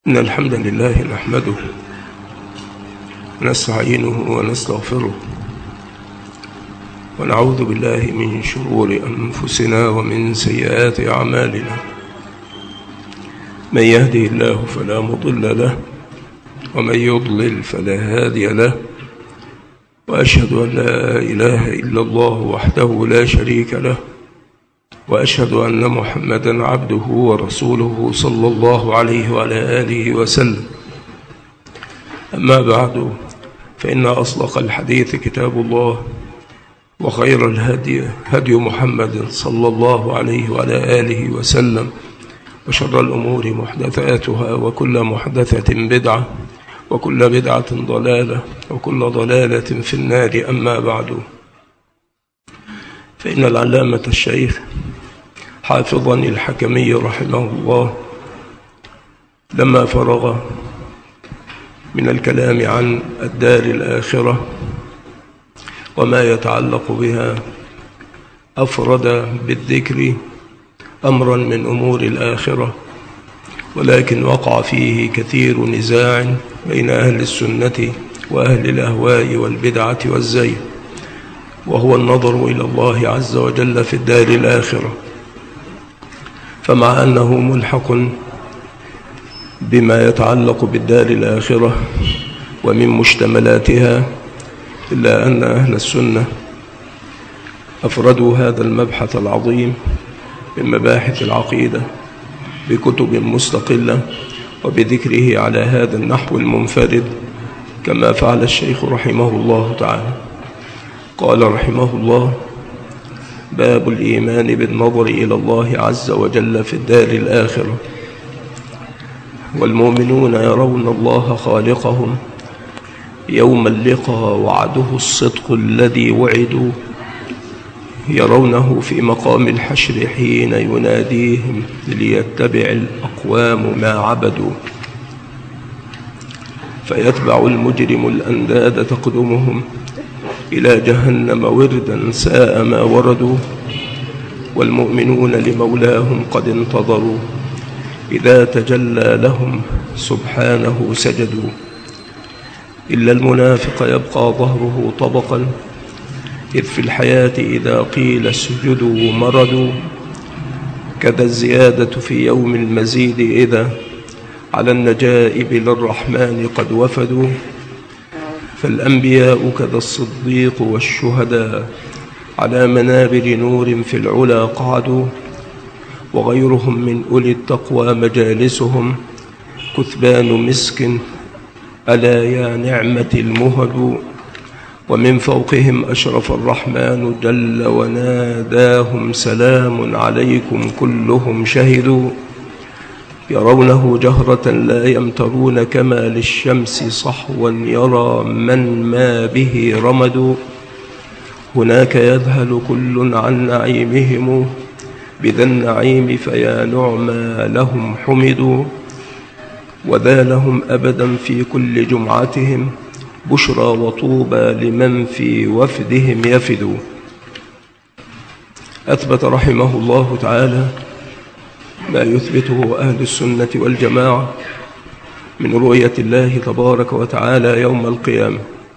إن الحمد لله نحمده ونستعينه ونستغفره ونعوذ بالله من شرور أنفسنا ومن سيئات أعمالنا. من يهده الله فلا مضل له ومن يضلل فلا هادي له، وأشهد أن لا إله إلا الله وحده لا شريك له، وأشهد أن محمدًا عبده ورسوله صلى الله عليه وعلى آله وسلم. أما بعد، فإن أصدق الحديث كتاب الله، وخير الهدي هدي محمد صلى الله عليه وعلى آله وسلم، وشر الأمور محدثاتها، وكل محدثة بدعة، وكل بدعة ضلالة، وكل ضلالة في النار. أما بعد، فإن العلامة الشيخ حافظا الحكمي رحمه الله لما فرغ من الكلام عن الدار الآخرة وما يتعلق بها، أفرد بالذكر أمرا من أمور الآخرة، ولكن وقع فيه كثير نزاع بين أهل السنة وأهل الأهواء والبدعة والزيغ، وهو النظر إلى الله عز وجل في الدار الآخرة. فمع أنه ملحق بما يتعلق بالدار الآخرة ومن مشتملاتها، إلا أن أهل السنة أفردوا هذا المبحث العظيم من مباحث العقيدة بكتب مستقلة وبذكره على هذا النحو المنفرد، كما فعل الشيخ رحمه الله تعالى. قال رحمه الله: باب الإيمان بالنظر إلى الله عز وجل في الدار الآخرة. والمؤمنون يرون الله خالقهم يوم اللقاء، وعده الصدق الذي وعدوا، يرونه في مقام الحشر حين يناديهم ليتبع الأقوام ما عبدوا، فيتبع المجرم الأنداد تقدمهم إلى جهنم وردا ساء ما وردوا. والمؤمنون لمولاهم قد انتظروا، إذا تجلى لهم سبحانه سجدوا. إلا المنافق يبقى ظهره طبقا، إذ في الحياة إذا قيل اسجدوا مردوا. كذا الزيادة في يوم المزيد، إذا على النجائب للرحمن قد وفدوا. فالأنبياء كذا الصديق والشهداء، على منابر نور في العلا قعدوا. وغيرهم من أولي التقوى مجالسهم، كثبان مسك ألا يا نعمة المهد. ومن فوقهم أشرف الرحمن جل وناداهم، سلام عليكم كلهم شهدوا. يرونه جهرة لا يمترون، كما للشمس صحوا يرى من ما به رمد. هناك يذهل كل عن نعيمهم، بذا النعيم فيا نعمى لهم حمدوا. وذا لهم أبدا في كل جمعتهم، بشرى وطوبى لمن في وفدهم يفدوا. أثبت رحمه الله تعالى ما يثبته أهل السنة والجماعة من رؤية الله تبارك وتعالى يوم القيامة.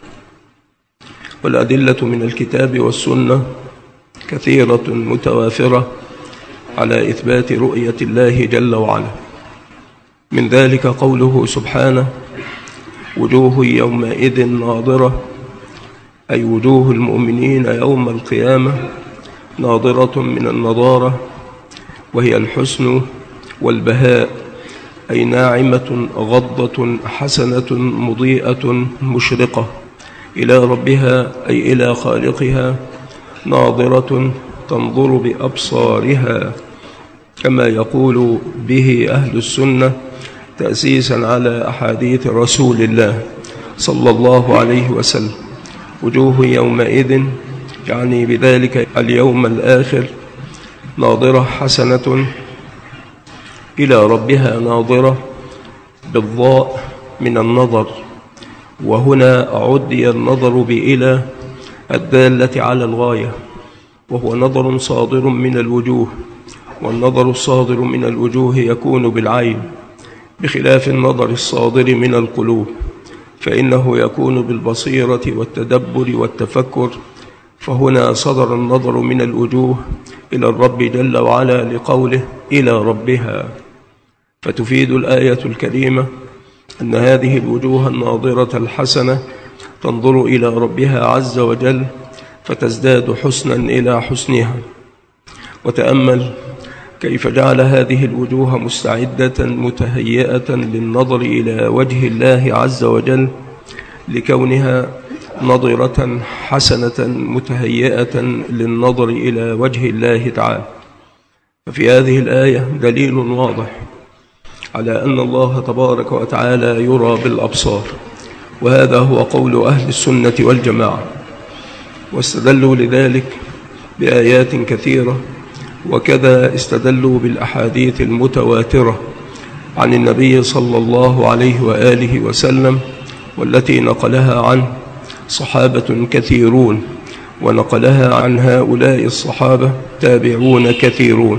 والأدلة من الكتاب والسنة كثيرة متوافرة على إثبات رؤية الله جل وعلا. من ذلك قوله سبحانه: وجوه يومئذ ناظرة، أي وجوه المؤمنين يوم القيامة ناظرة من النضارة، وهي الحسن والبهاء، أي ناعمة غضة حسنة مضيئة مشرقة إلى ربها، أي إلى خالقها، ناظرة تنظر بأبصارها، كما يقول به أهل السنة تأسيسا على أحاديث رسول الله صلى الله عليه وسلم. وجوه يومئذ يعني بذلك اليوم الآخر ناظرة حسنة إلى ربها، ناظرة بالضاء من النظر، وهنا عدي النظر بإلى الدالة على الغاية، وهو نظر صادر من الوجوه. والنظر الصادر من الوجوه يكون بالعين، بخلاف النظر الصادر من القلوب، فإنه يكون بالبصيرة والتدبر والتفكر، فهنا صدر النظر من الوجوه إلى الرب جل وعلا لقوله إلى ربها، فتفيد الآية الكريمة أن هذه الوجوه الناظرة الحسنة تنظر إلى ربها عز وجل فتزداد حسنا إلى حسنها. وتأمل كيف جعل هذه الوجوه مستعدة متهيئة للنظر إلى وجه الله عز وجل، لكونها نظرة حسنة متهيئة للنظر إلى وجه الله تعالى. ففي هذه الآية دليل واضح على أن الله تبارك وتعالى يرى بالأبصار، وهذا هو قول أهل السنة والجماعة، واستدلوا لذلك بآيات كثيرة، وكذا استدلوا بالأحاديث المتواترة عن النبي صلى الله عليه وآله وسلم، والتي نقلها عنه صحابة كثيرون، ونقلها عن هؤلاء الصحابة تابعون كثيرون،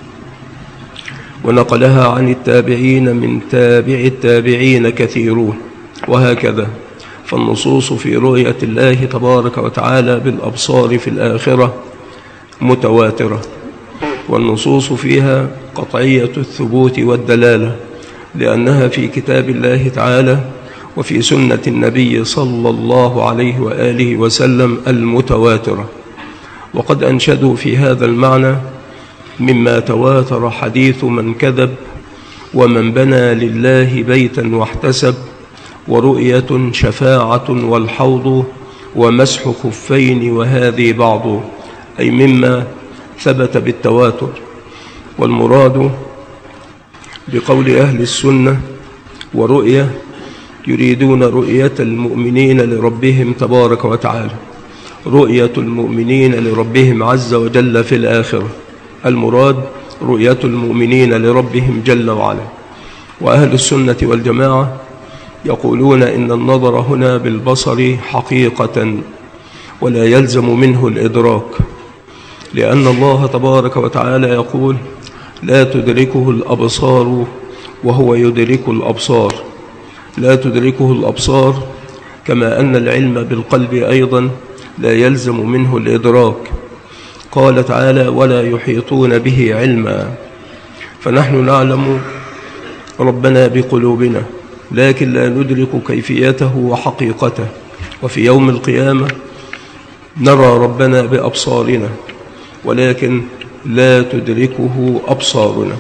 ونقلها عن التابعين من تابع التابعين كثيرون، وهكذا. فالنصوص في رؤية الله تبارك وتعالى بالأبصار في الآخرة متواترة، والنصوص فيها قطعية الثبوت والدلالة، لأنها في كتاب الله تعالى وفي سنة النبي صلى الله عليه وآله وسلم المتواترة. وقد أنشدوا في هذا المعنى: مما تواتر حديث من كذب، ومن بنى لله بيتا واحتسب، ورؤية شفاعة والحوض، ومسح خفين وهذه بعض، أي مما ثبت بالتواتر. والمراد بقول أهل السنة ورؤية يريدون رؤية المؤمنين لربهم تبارك وتعالى، رؤية المؤمنين لربهم عز وجل في الآخرة، المراد رؤية المؤمنين لربهم جل وعلا. وأهل السنة والجماعة يقولون إن النظر هنا بالبصر حقيقة، ولا يلزم منه الإدراك، لأن الله تبارك وتعالى يقول: لا تدركه الأبصار وهو يدرك الأبصار. لا تدركه الأبصار، كما أن العلم بالقلب أيضا لا يلزم منه الإدراك. قال تعالى: ولا يحيطون به علما. فنحن نعلم ربنا بقلوبنا، لكن لا ندرك كيفيته وحقيقته. وفي يوم القيامة نرى ربنا بأبصارنا، ولكن لا تدركه أبصارنا.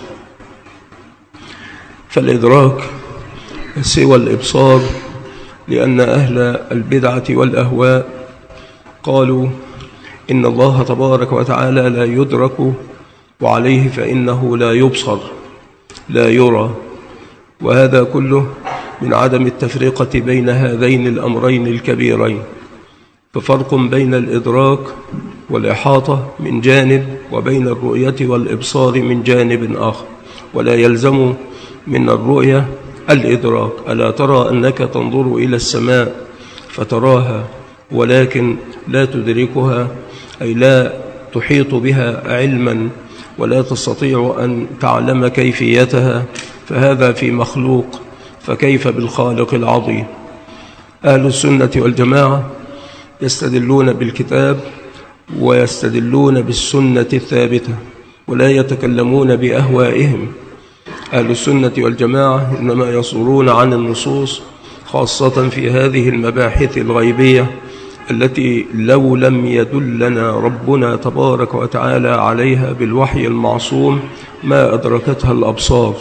فالإدراك سوى الإبصار، لأن أهل البدعة والأهواء قالوا إن الله تبارك وتعالى لا يدرك، وعليه فإنه لا يبصر، لا يرى. وهذا كله من عدم التفرقة بين هذين الأمرين الكبيرين. ففرق بين الإدراك والإحاطة من جانب، وبين الرؤية والإبصار من جانب آخر. ولا يلزم من الرؤية الإدراك. ألا ترى أنك تنظر إلى السماء فتراها ولكن لا تدركها، أي لا تحيط بها علما ولا تستطيع أن تعلم كيفيتها، فهذا في مخلوق، فكيف بالخالق العظيم؟ أهل السنة والجماعة يستدلون بالكتاب ويستدلون بالسنة الثابتة، ولا يتكلمون بأهوائهم. أهل السنة والجماعة إنما يصدرون عن النصوص، خاصة في هذه المباحث الغيبية التي لو لم يدلنا ربنا تبارك وتعالى عليها بالوحي المعصوم ما أدركتها الأبصار.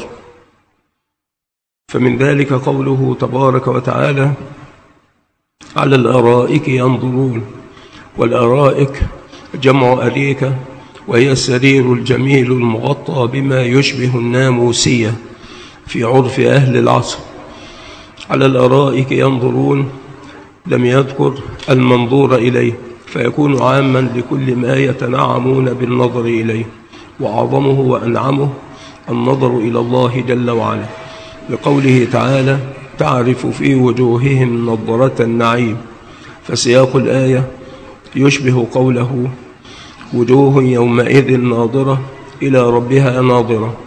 فمن ذلك قوله تبارك وتعالى: على الأرائك ينظرون. والأرائك جمع أريكة، وهي السرير الجميل المغطى بما يشبه الناموسية في عرف أهل العصر. على الأرائك ينظرون لم يذكر المنظور إليه، فيكون عاما لكل ما يتنعمون بالنظر إليه، وأعظمه وأنعمه النظر إلى الله جل وعلا، لقوله تعالى: تعرف في وجوههم نضرة النعيم. فسياق الآية يشبه قوله: وجوه يومئذ ناظرة إلى ربها ناظرة.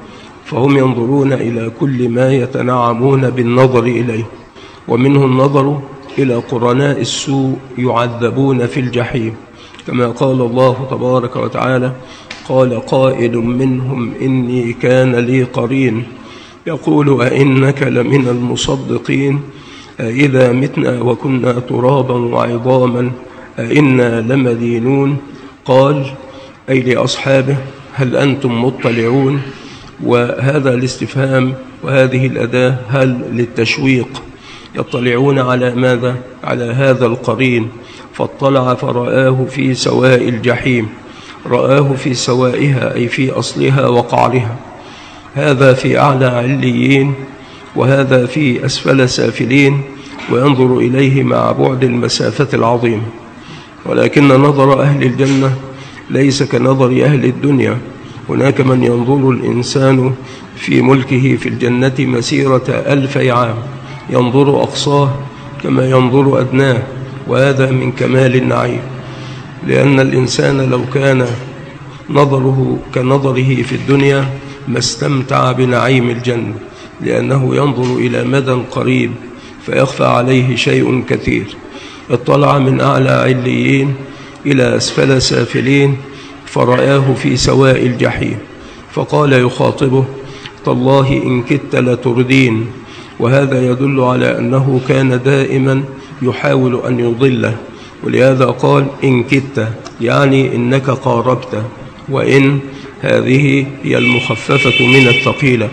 فهم ينظرون إلى كل ما يتنعمون بالنظر إليه، ومنه النظر إلى قرناء السوء يعذبون في الجحيم، كما قال الله تبارك وتعالى: قال قائل منهم إني كان لي قرين يقول أئنك لمن المصدقين أإذا متنا وكنا ترابا وعظاما أئنا لمدينون. قال أي لأصحابه: هل أنتم مطلعون؟ وهذا الاستفهام وهذه الأداة هل للتشويق. يطلعون على ماذا؟ على هذا القرين. فاطلع فرآه في سواء الجحيم، رآه في سوائها أي في أصلها وقعرها. هذا في أعلى عليين وهذا في أسفل سافلين، وينظر إليه مع بعد المسافة العظيم. ولكن نظر أهل الجنة ليس كنظر أهل الدنيا. هناك من ينظر الإنسان في ملكه في الجنة مسيرة 1000 عام، ينظر أقصاه كما ينظر أدناه، وهذا من كمال النعيم. لأن الإنسان لو كان نظره كنظره في الدنيا ما استمتع بنعيم الجنة، لأنه ينظر إلى مدى قريب فيخفى عليه شيء كثير. اطلع من أعلى عليين إلى أسفل سافلين فرآه في سواء الجحيم، فقال يخاطبه: تالله إن كدت لتردين. وهذا يدل على أنه كان دائما يحاول أن يضله، ولهذا قال إن كدت، يعني إنك قاربت، وإن هذه هي المخففة من الثقيلة.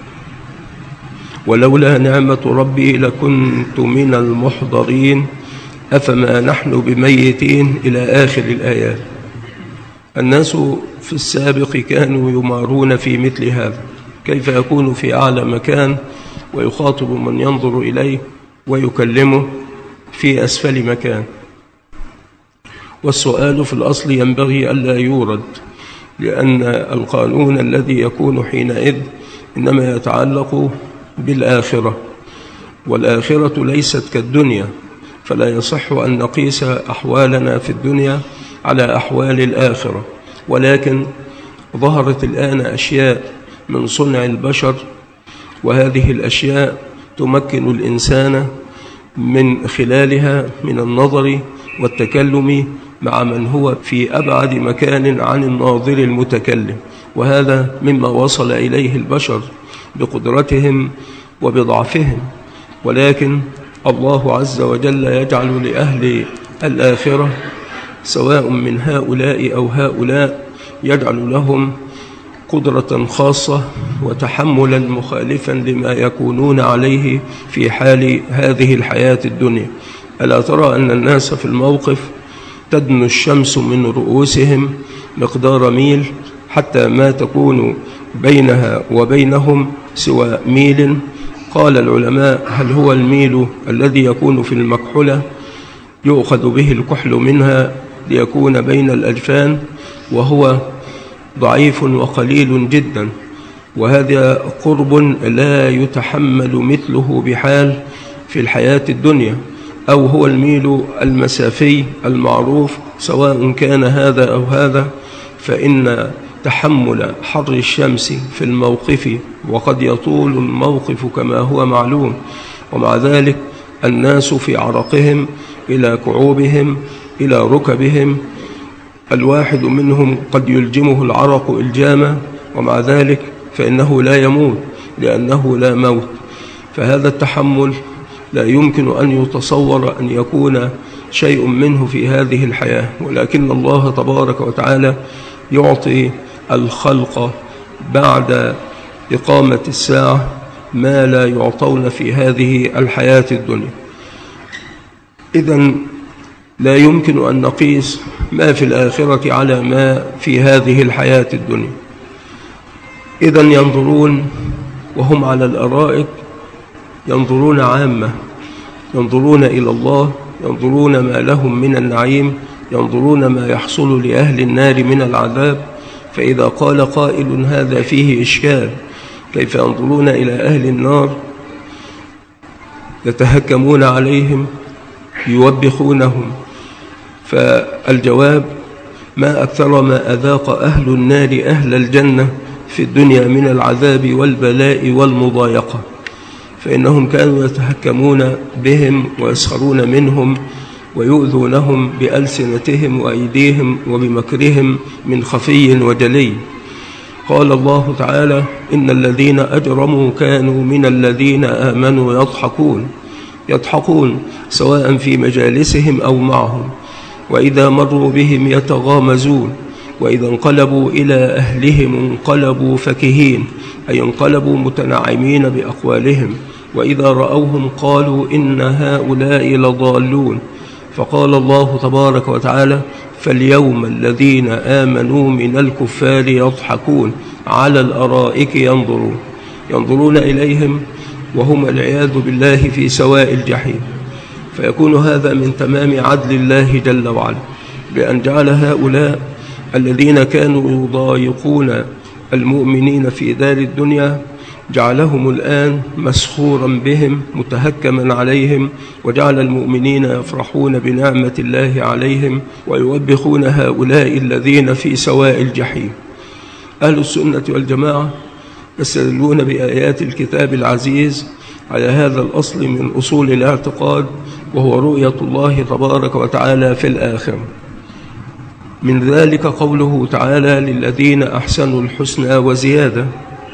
ولولا نعمة ربي لكنت من المحضرين أفما نحن بميتين إلى آخر الآيات. الناس في السابق كانوا يمارون في مثل هذا، كيف يكون في أعلى مكان ويخاطب من ينظر إليه ويكلمه في أسفل مكان. والسؤال في الأصل ينبغي ألا يورد، لأن القانون الذي يكون حينئذ إنما يتعلق بالآخرة، والآخرة ليست كالدنيا، فلا يصح أن نقيس أحوالنا في الدنيا على أحوال الآخرة. ولكن ظهرت الآن أشياء من صنع البشر، وهذه الأشياء تمكن الإنسان من خلالها من النظر والتكلم مع من هو في أبعد مكان عن الناظر المتكلم، وهذا مما وصل إليه البشر بقدرتهم وبضعفهم. ولكن الله عز وجل يجعل لأهل الآخرة سواء من هؤلاء أو هؤلاء، يجعل لهم قدرة خاصة وتحملا مخالفا لما يكونون عليه في حال هذه الحياة الدنيا. ألا ترى أن الناس في الموقف تدنو الشمس من رؤوسهم مقدار ميل، حتى ما تكون بينها وبينهم سوى ميل. قال العلماء: هل هو الميل الذي يكون في المكحلة يؤخذ به الكحل منها ليكون بين الأجفان، وهو ضعيف وقليل جدا، وهذا قرب لا يتحمل مثله بحال في الحياة الدنيا، أو هو الميل المسافي المعروف، سواء كان هذا أو هذا، فإن تحمل حر الشمس في الموقف، وقد يطول الموقف كما هو معلوم، ومع ذلك الناس في عرقهم إلى كعوبهم إلى ركبهم، الواحد منهم قد يلجمه العرق إلجاما، ومع ذلك فإنه لا يموت لأنه لا موت. فهذا التحمل لا يمكن أن يتصور أن يكون شيء منه في هذه الحياة، ولكن الله تبارك وتعالى يعطي الخلق بعد إقامة الساعة ما لا يعطون في هذه الحياة الدنيا. إذن لا يمكن أن نقيس ما في الآخرة على ما في هذه الحياة الدنيا. إذن ينظرون وهم على الأرائك، ينظرون عامة، ينظرون إلى الله، ينظرون ما لهم من النعيم، ينظرون ما يحصل لأهل النار من العذاب. فإذا قال قائل هذا فيه إشكال، كيف ينظرون إلى أهل النار يتهكمون عليهم يوبخونهم؟ فالجواب: ما أكثر ما أذاق أهل النار أهل الجنة في الدنيا من العذاب والبلاء والمضايقة، فإنهم كانوا يتهكمون بهم ويسخرون منهم ويؤذونهم بألسنتهم وأيديهم وبمكرهم من خفي وجلي. قال الله تعالى: إن الذين أجرموا كانوا من الذين آمنوا يضحكون سواء في مجالسهم أو معهم، وإذا مروا بهم يتغامزون، وإذا انقلبوا إلى أهلهم انقلبوا فكهين، أي انقلبوا متنعمين بأقوالهم، وإذا رأوهم قالوا إن هؤلاء لضالون. فقال الله تبارك وتعالى: فاليوم الذين آمنوا من الكفار يضحكون على الأرائك ينظرون إليهم وهم والعياذ بالله في سواء الجحيم. فيكون هذا من تمام عدل الله جل وعلا، بأن جعل هؤلاء الذين كانوا يضايقون المؤمنين في دار الدنيا جعلهم الآن مسخورا بهم متهكما عليهم، وجعل المؤمنين يفرحون بنعمة الله عليهم ويوبخون هؤلاء الذين في سواء الجحيم. أهل السنة والجماعة يستدلون بآيات الكتاب العزيز على هذا الأصل من أصول الاعتقاد، وهو رؤية الله تبارك وتعالى في الآخرة. من ذلك قوله تعالى: للذين أحسنوا الحسنى وزيادة.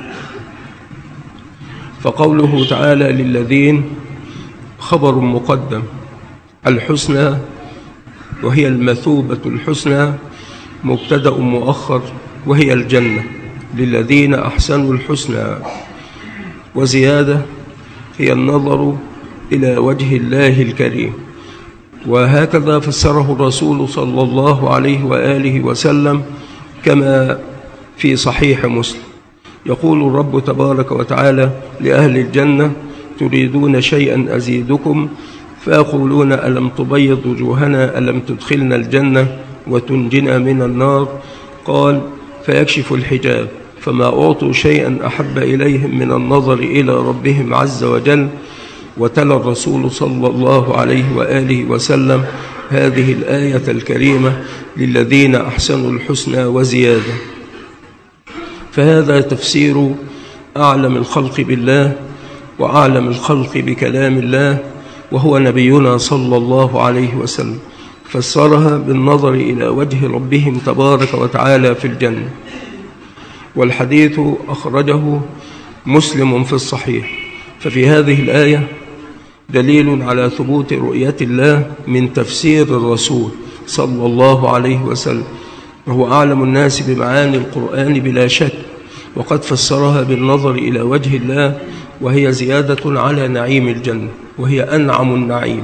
فقوله تعالى للذين خبر مقدم، الحسنى وهي المثوبة الحسنى مبتدأ مؤخر وهي الجنة، للذين أحسنوا الحسنى، وزيادة هي النظر إلى وجه الله الكريم. وهكذا فسره الرسول صلى الله عليه وآله وسلم كما في صحيح مسلم، يقول الرب تبارك وتعالى لأهل الجنة: تريدون شيئا أزيدكم، فيقولون ألم تبيض وجوهنا، ألم تدخلنا الجنة وتنجنا من النار؟ قال: فيكشف الحجاب، فما أعطوا شيئا أحب إليهم من النظر إلى ربهم عز وجل. وتلا الرسول صلى الله عليه وآله وسلم هذه الآية الكريمة: للذين أحسنوا الحسنى وزيادة. فهذا تفسير أعلم الخلق بالله وأعلم الخلق بكلام الله، وهو نبينا صلى الله عليه وسلم، فسرها بالنظر إلى وجه ربهم تبارك وتعالى في الجنة. والحديث أخرجه مسلم في الصحيح. ففي هذه الآية دليل على ثبوت رؤية الله من تفسير الرسول صلى الله عليه وسلم، وهو أعلم الناس بمعاني القرآن بلا شك، وقد فسرها بالنظر إلى وجه الله، وهي زيادة على نعيم الجنة، وهي أنعم النعيم.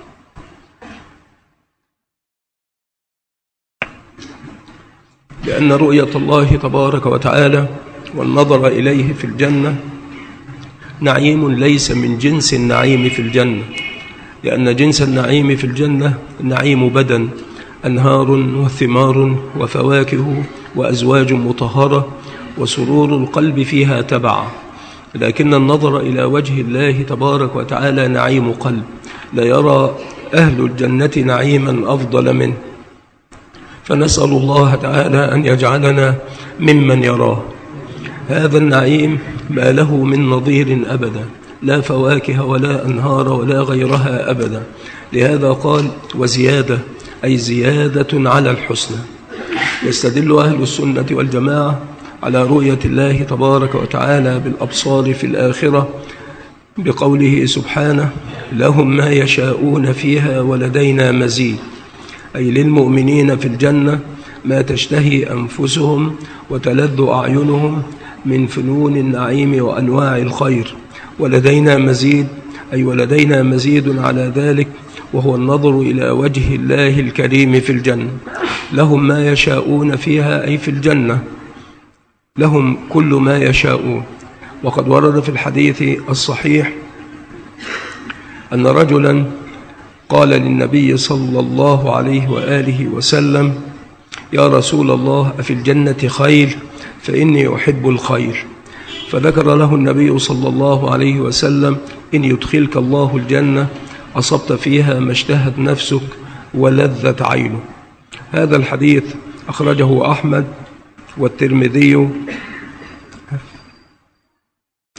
لأن رؤية الله تبارك وتعالى والنظر إليه في الجنة نعيم ليس من جنس النعيم في الجنة، لأن جنس النعيم في الجنة نعيم بدن، أنهار وثمار وفواكه وأزواج مطهرة وسرور القلب فيها تبع. لكن النظر إلى وجه الله تبارك وتعالى نعيم قلب، لا يرى أهل الجنة نعيما أفضل منه. فنسأل الله تعالى أن يجعلنا ممن يراه. هذا النعيم ما له من نظير أبدا، لا فواكه ولا أنهار ولا غيرها أبدا. لهذا قال: وزيادة، أي زيادة على الحسنى. يستدل أهل السنة والجماعة على رؤية الله تبارك وتعالى بالأبصار في الآخرة بقوله سبحانه: لهم ما يشاءون فيها ولدينا مزيد، أي للمؤمنين في الجنة ما تشتهي أنفسهم وتلذ أعينهم من فنون النعيم وأنواع الخير. ولدينا مزيد، أي ولدينا مزيد على ذلك، وهو النظر إلى وجه الله الكريم في الجنة. لهم ما يشاءون فيها، أي في الجنة لهم كل ما يشاءون. وقد ورد في الحديث الصحيح أن رجلا قال للنبي صلى الله عليه وآله وسلم: يا رسول الله، أفي الجنة خير؟ فإني أحب الخير. فذكر له النبي صلى الله عليه وسلم: إن يدخلك الله الجنة أصبت فيها ما اشتهت نفسك ولذت عينك. هذا الحديث أخرجه أحمد والترمذي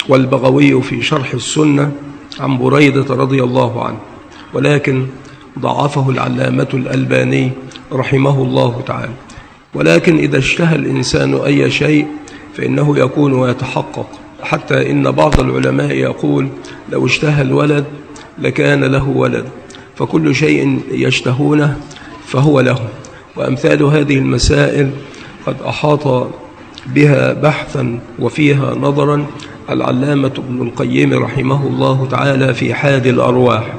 والبغوي في شرح السنة عن بريدة رضي الله عنه، ولكن ضعفه العلامة الألباني رحمه الله تعالى. ولكن إذا اشتهى الإنسان أي شيء فإنه يكون ويتحقق، حتى إن بعض العلماء يقول لو اشتهى الولد لكان له ولد، فكل شيء يشتهونه فهو له. وأمثال هذه المسائل قد أحاط بها بحثا وفيها نظرا العلامة ابن القيم رحمه الله تعالى في حاد الأرواح.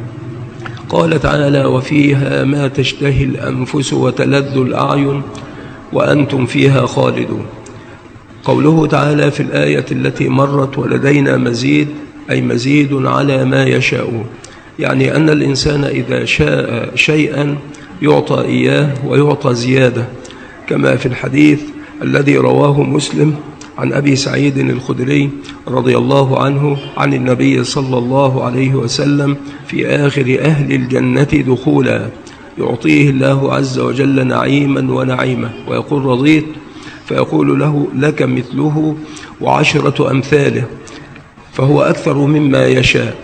قال تعالى: وفيها ما تشتهي الأنفس وتلذ الأعين وأنتم فيها خالدون. قوله تعالى في الآية التي مرت: ولدينا مزيد، أي مزيد على ما يشاءون، يعني أن الإنسان إذا شاء شيئا يعطى إياه ويعطى زيادة، كما في الحديث الذي رواه مسلم عن أبي سعيد الخدري رضي الله عنه عن النبي صلى الله عليه وسلم: في آخر أهل الجنة دخولا يعطيه الله عز وجل نعيما ونعيمة ويقول: رضيت؟ فيقول له: لك مثله وعشرة أمثاله، فهو أكثر مما يشاء،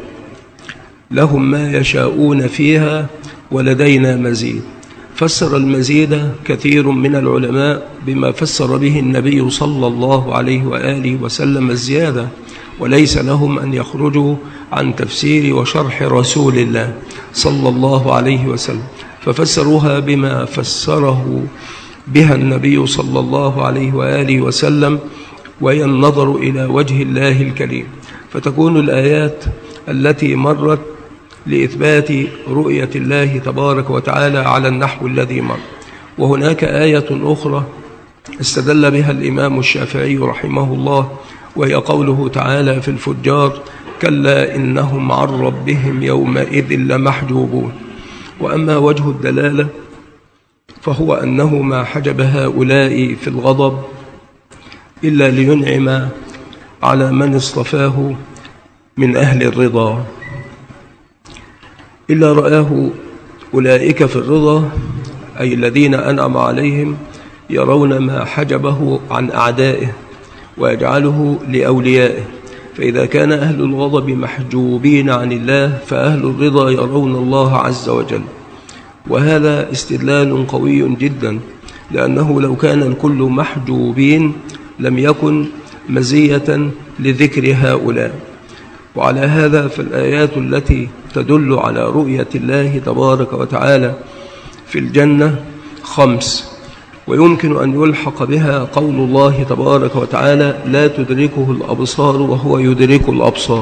لهم ما يشاءون فيها ولدينا مزيد. فسر المزيد كثير من العلماء بما فسر به النبي صلى الله عليه وآله وسلم الزيادة، وليس لهم أن يخرجوا عن تفسير وشرح رسول الله صلى الله عليه وسلم، ففسروها بما فسره بها النبي صلى الله عليه وآله وسلم، وهي النظر إلى وجه الله الكريم. فتكون الآيات التي مرت لإثبات رؤية الله تبارك وتعالى على النحو الذي مر. وهناك آية أخرى استدل بها الإمام الشافعي رحمه الله، وهي قوله تعالى في الفجار: كلا إنهم عن ربهم يومئذ لمحجوبون. وأما وجه الدلالة فهو أنه ما حجب هؤلاء في الغضب إلا لينعم على من اصطفاه من أهل الرضا، إلا رآه أولئك في الرضا، أي الذين أنعم عليهم، يرون ما حجبه عن أعدائه ويجعله لأوليائه. فإذا كان أهل الغضب محجوبين عن الله، فأهل الرضا يرون الله عز وجل. وهذا استدلال قوي جدا، لأنه لو كان الكل محجوبين لم يكن مزية لذكر هؤلاء. وعلى هذا فالآيات التي تدل على رؤية الله تبارك وتعالى في الجنة 5، ويمكن أن يلحق بها قول الله تبارك وتعالى: لا تدركه الأبصار وهو يدرك الأبصار.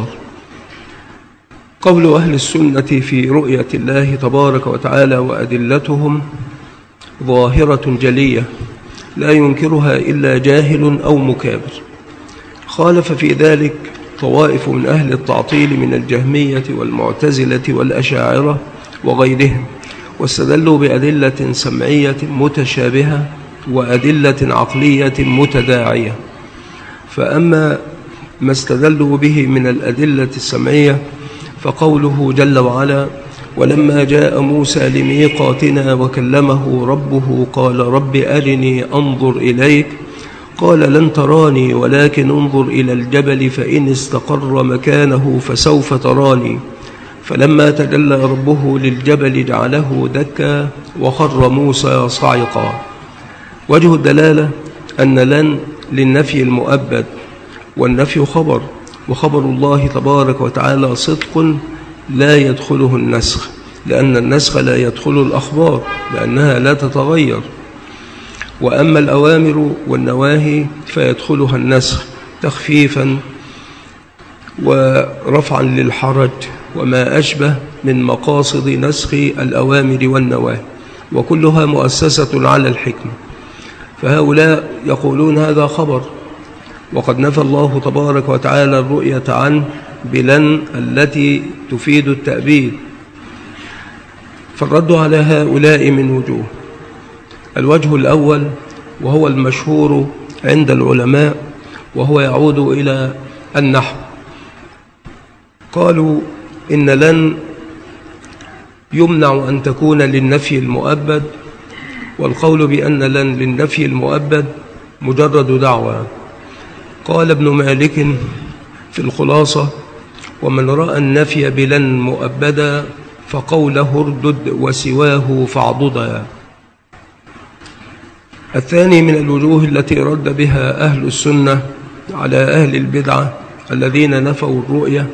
قول أهل السنة في رؤية الله تبارك وتعالى وأدلتهم ظاهرة جلية لا ينكرها إلا جاهل أو مكابر. خالف في ذلك طوائف من أهل التعطيل من الجهمية والمعتزلة والأشاعرة وغيرهم، واستدلوا بأدلة سمعية متشابهة وأدلة عقلية متداعية. فأما ما استدلوا به من الأدلة السمعية فقوله جل وعلا: ولما جاء موسى لميقاتنا وكلمه ربه قال رب أرني أنظر إليك قال لن تراني ولكن انظر إلى الجبل فإن استقر مكانه فسوف تراني فلما تجلى ربه للجبل جعله دكا وخر موسى صعقا. وجه الدلالة أن لن للنفي المؤبد، والنفي خبر، وخبر الله تبارك وتعالى صدق لا يدخله النسخ، لأن النسخ لا يدخل الأخبار لأنها لا تتغير. وأما الأوامر والنواهي فيدخلها النسخ تخفيفا ورفعا للحرج وما أشبه من مقاصد نسخ الأوامر والنواهي، وكلها مؤسسة على الحكمة. فهؤلاء يقولون هذا خبر، وقد نفى الله تبارك وتعالى الرؤية عنه بلن التي تفيد التأبيد. فالرد على هؤلاء من وجوه: الوجه الأول وهو المشهور عند العلماء، وهو يعود إلى النحو. قالوا إن لن يمنع أن تكون للنفي المؤبد، والقول بأن لن للنفي المؤبد مجرد دعوة. قال ابن مالك في الخلاصة: ومن رأى النفي بلن مؤبدا فقوله اردد وسواه فاعضدا. الثاني من الوجوه التي رد بها أهل السنة على أهل البدعة الذين نفوا الرؤية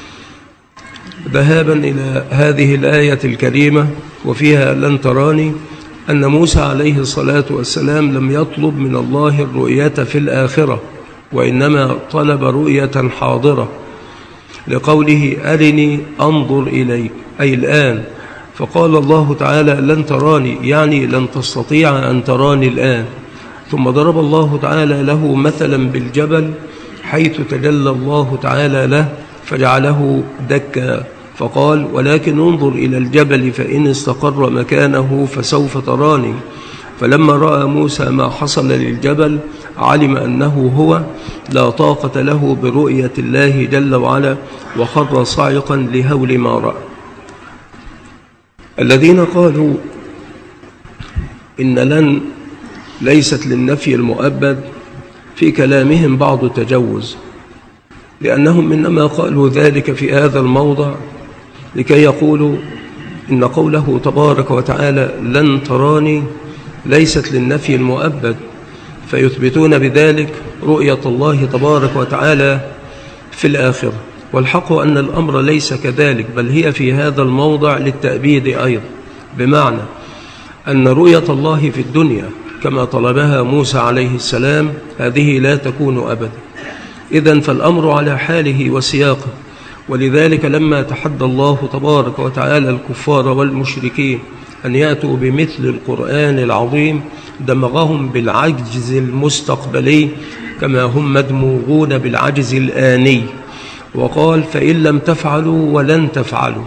ذهابا إلى هذه الآية الكريمة وفيها لن تراني، أن موسى عليه الصلاة والسلام لم يطلب من الله الرؤية في الآخرة، وإنما طلب رؤية حاضرة، لقوله أرني أنظر إليك، أي الآن. فقال الله تعالى لن تراني، يعني لن تستطيع أن تراني الآن. ثم ضرب الله تعالى له مثلا بالجبل حيث تجلى الله تعالى له فجعله دكا، فقال ولكن انظر إلى الجبل فإن استقر مكانه فسوف تراني. فلما رأى موسى ما حصل للجبل علم أنه هو، لا طاقة له برؤية الله جل وعلا، وخر صاعقا لهول ما رأى. الذين قالوا إن لن ليست للنفي المؤبد في كلامهم بعض تجوز، لأنهم إنما قالوا ذلك في هذا الموضع لكي يقولوا إن قوله تبارك وتعالى لن تراني ليست للنفي المؤبد، فيثبتون بذلك رؤية الله تبارك وتعالى في الآخرة. والحق أن الأمر ليس كذلك، بل هي في هذا الموضع للتأبيد أيضا، بمعنى أن رؤية الله في الدنيا كما طلبها موسى عليه السلام هذه لا تكون أبدا. إذن فالأمر على حاله وسياقه. ولذلك لما تحدى الله تبارك وتعالى الكفار والمشركين أن يأتوا بمثل القرآن العظيم دمغهم بالعجز المستقبلي كما هم مدموغون بالعجز الآني، وقال فإن لم تفعلوا ولن تفعلوا،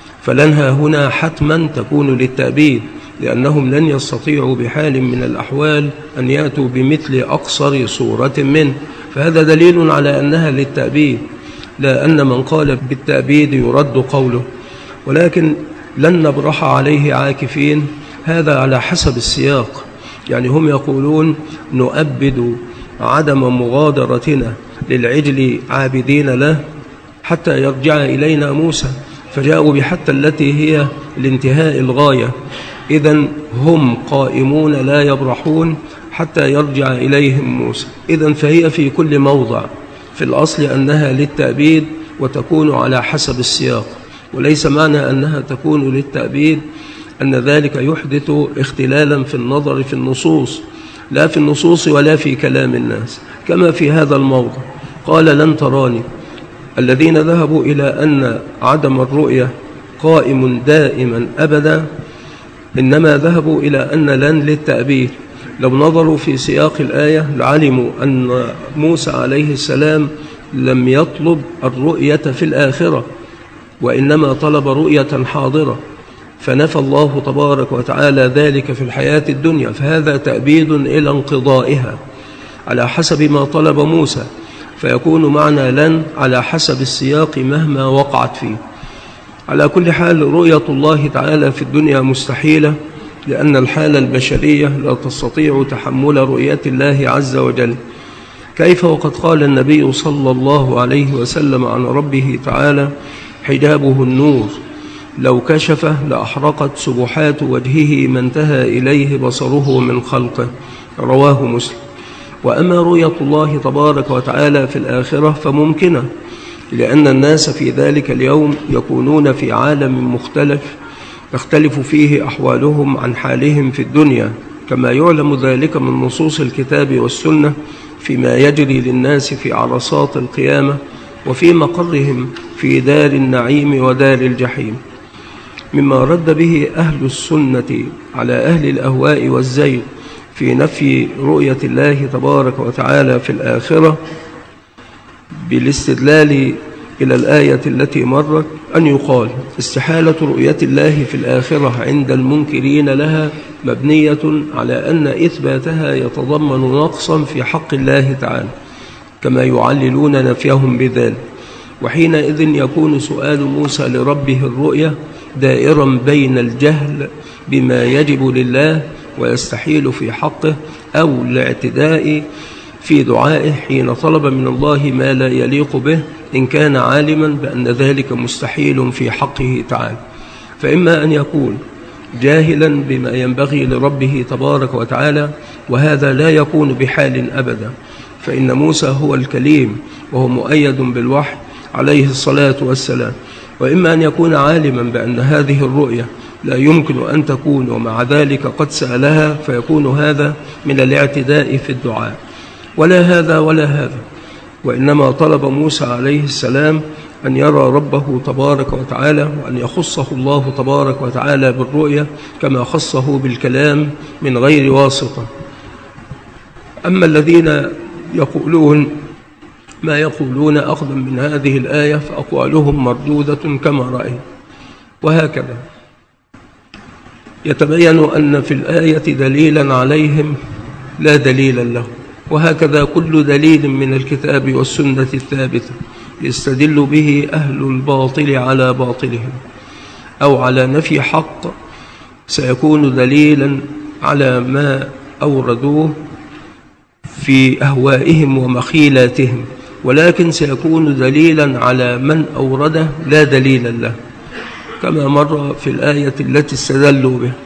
فلنها هنا حتما تكون للتأبيد، لأنهم لن يستطيعوا بحال من الأحوال أن يأتوا بمثل أقصر صورة منه، فهذا دليل على أنها للتأبيد، لا أن من قال بالتأبيد يرد قوله. ولكن لن نبرح عليه عاكفين، هذا على حسب السياق. يعني هم يقولون نؤبد عدم مغادرتنا للعجل عابدين له حتى يرجع إلينا موسى، فجاءوا بحتى التي هي لانتهاء الغاية. إذن هم قائمون لا يبرحون حتى يرجع إليهم موسى. إذن فهي في كل موضع، في الأصل أنها للتأبيد وتكون على حسب السياق، وليس معنى أنها تكون للتأبيد أن ذلك يحدث اختلالا في النظر في النصوص، لا في النصوص ولا في كلام الناس. كما في هذا الموضع قال لن تراني، الذين ذهبوا إلى أن عدم الرؤية قائم دائما أبدا إنما ذهبوا إلى أن لن للتأبيد. لو نظروا في سياق الآية لعلموا أن موسى عليه السلام لم يطلب الرؤية في الآخرة، وإنما طلب رؤية حاضرة، فنفى الله تبارك وتعالى ذلك في الحياة الدنيا، فهذا تأبيد إلى انقضائها على حسب ما طلب موسى، فيكون معنى لن على حسب السياق مهما وقعت فيه. على كل حال رؤية الله تعالى في الدنيا مستحيلة، لأن الحالة البشرية لا تستطيع تحمل رؤية الله عز وجل. كيف وقد قال النبي صلى الله عليه وسلم عن ربه تعالى حجابه النور، لو كشفه لأحرقت سبحات وجهه ما انتهى إليه بصره من خلقه، رواه مسلم. وأما رؤية الله تبارك وتعالى في الآخرة فممكنة، لأن الناس في ذلك اليوم يكونون في عالم مختلف تختلف فيه أحوالهم عن حالهم في الدنيا، كما يعلم ذلك من نصوص الكتاب والسنة فيما يجري للناس في عرصات القيامة وفي مقرهم في دار النعيم ودار الجحيم. مما رد به أهل السنة على أهل الأهواء والزيغ في نفي رؤية الله تبارك وتعالى في الآخرة بالاستدلال إلى الآية التي مرت أن يقال استحالة رؤية الله في الآخرة عند المنكرين لها مبنية على أن إثباتها يتضمن نقصا في حق الله تعالى، كما يعللون نفيهم بذلك. وحينئذ يكون سؤال موسى لربه الرؤية دائرا بين الجهل بما يجب لله ويستحيل في حقه، أو الاعتداء في دعائه حين طلب من الله ما لا يليق به، إن كان عالما بأن ذلك مستحيل في حقه تعالى، فإما أن يكون جاهلا بما ينبغي لربه تبارك وتعالى، وهذا لا يكون بحال أبدا، فإن موسى هو الكليم وهو مؤيد بالوحي عليه الصلاة والسلام. وإما أن يكون عالما بأن هذه الرؤية لا يمكن أن تكون ومع ذلك قد سألها، فيكون هذا من الاعتداء في الدعاء. ولا هذا ولا هذا، وإنما طلب موسى عليه السلام أن يرى ربه تبارك وتعالى، وأن يخصه الله تبارك وتعالى بالرؤية كما خصه بالكلام من غير واسطة. أما الذين يقولون ما يقولون أخذا من هذه الآية فأقوالهم مردودة كما رأيت. وهكذا يتبين أن في الآية دليلا عليهم لا دليل لهم، وهكذا كل دليل من الكتاب والسنة الثابتة يستدل به أهل الباطل على باطلهم أو على نفي حق سيكون دليلا على ما أوردوه في أهوائهم ومخيلاتهم، ولكن سيكون دليلا على من أورده لا دليل له، كما مر في الآية التي استدلوا بها.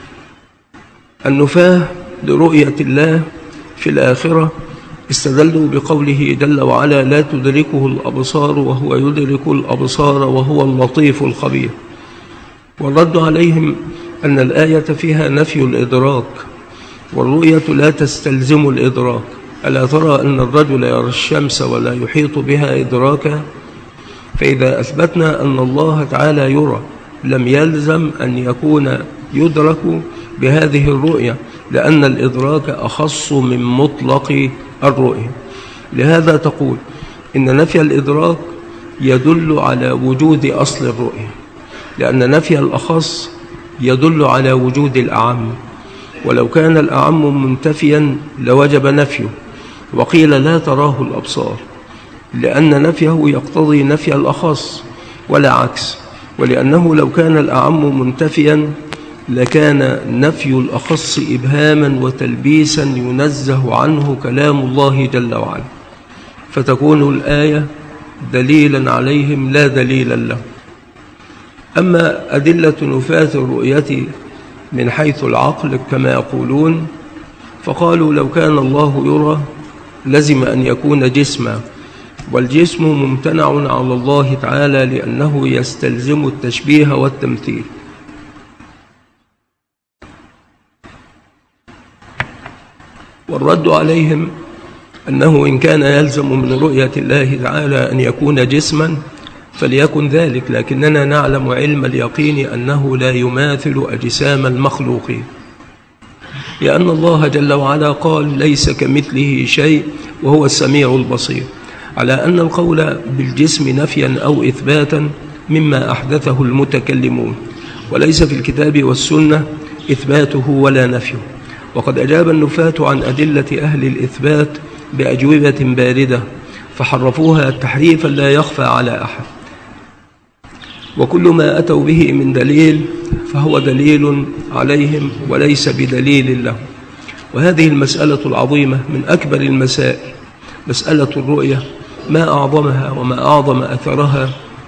النفاة لرؤية الله في الآخرة استدلوا بقوله جل وعلا: لا تدركه الأبصار وهو يدرك الأبصار وهو اللطيف الخبير. والرد عليهم أن الآية فيها نفي الإدراك، والرؤية لا تستلزم الإدراك. ألا ترى أن الرجل يرى الشمس ولا يحيط بها إدراكا؟ فإذا أثبتنا أن الله تعالى يرى لم يلزم أن يكون يدرك بهذه الرؤية، لأن الإدراك أخص من مطلق الرؤية. لهذا تقول إن نفي الإدراك يدل على وجود أصل الرؤية، لأن نفي الأخص يدل على وجود الأعم، ولو كان الأعم منتفيا لوجب نفيه. وقيل لا تراه الأبصار، لأن نفيه يقتضي نفي الأخص ولا عكس، ولأنه لو كان الأعم منتفيا لكان نفي الأخص إبهاما وتلبيسا ينزه عنه كلام الله جل وعلا، فتكون الآية دليلا عليهم لا دليل له. أما أدلة نفاة الرؤية من حيث العقل كما يقولون، فقالوا لو كان الله يرى لزم أن يكون جسما، والجسم ممتنع على الله تعالى لأنه يستلزم التشبيه والتمثيل. والرد عليهم أنه إن كان يلزم من رؤية الله تعالى أن يكون جسما فليكن ذلك، لكننا نعلم علم اليقين أنه لا يماثل أجسام المخلوقين، لأن الله جل وعلا قال: ليس كمثله شيء وهو السميع البصير، على أن القول بالجسم نفيا أو إثباتا مما أحدثه المتكلمون، وليس في الكتاب والسنة إثباته ولا نفيه. وقد أجاب النفاة عن أدلة أهل الإثبات بأجوبة باردة فحرفوها تحريفا لا يخفى على أحد، وكل ما أتوا به من دليل فهو دليل عليهم وليس بدليل لهم. وهذه المسألة العظيمة من أكبر المسائل، مسألة الرؤية، ما أعظمها وما أعظم أثرها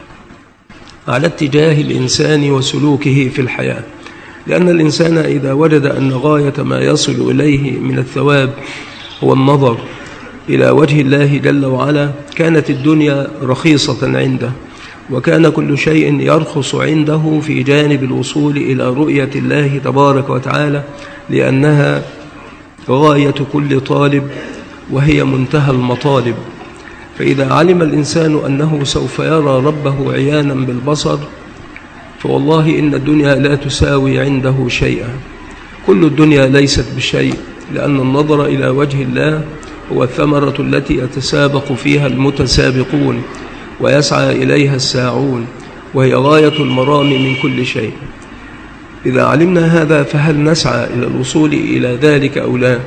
على اتجاه الإنسان وسلوكه في الحياة، لأن الإنسان إذا وجد أن غاية ما يصل إليه من الثواب هو النظر إلى وجه الله جل وعلا كانت الدنيا رخيصة عنده، وكان كل شيء يرخص عنده في جانب الوصول إلى رؤية الله تبارك وتعالى، لأنها غاية كل طالب وهي منتهى المطالب. فإذا علم الإنسان أنه سوف يرى ربه عيانا بالبصر فوالله إن الدنيا لا تساوي عنده شيئا. كل الدنيا ليست بشيء، لأن النظر إلى وجه الله هو الثمرة التي يتسابق فيها المتسابقون ويسعى إليها الساعون، وهي غاية المرام من كل شيء. إذا علمنا هذا فهل نسعى إلى الوصول إلى ذلك أو لا؟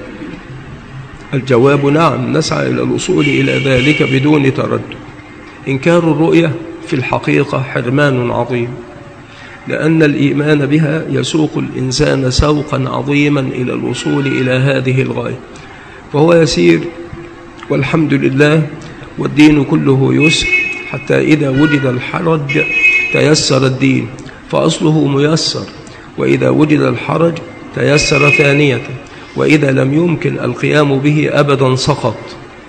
الجواب نعم، نسعى إلى الوصول إلى ذلك بدون تردد. إنكار الرؤية في الحقيقة حرمان عظيم، لأن الإيمان بها يسوق الإنسان سوقا عظيما إلى الوصول إلى هذه الغاية، فهو يسير والحمد لله، والدين كله يسر حتى إذا وجد الحرج تيسر الدين، فأصله ميسر، وإذا وجد الحرج تيسر ثانية، وإذا لم يمكن القيام به أبدا سقط.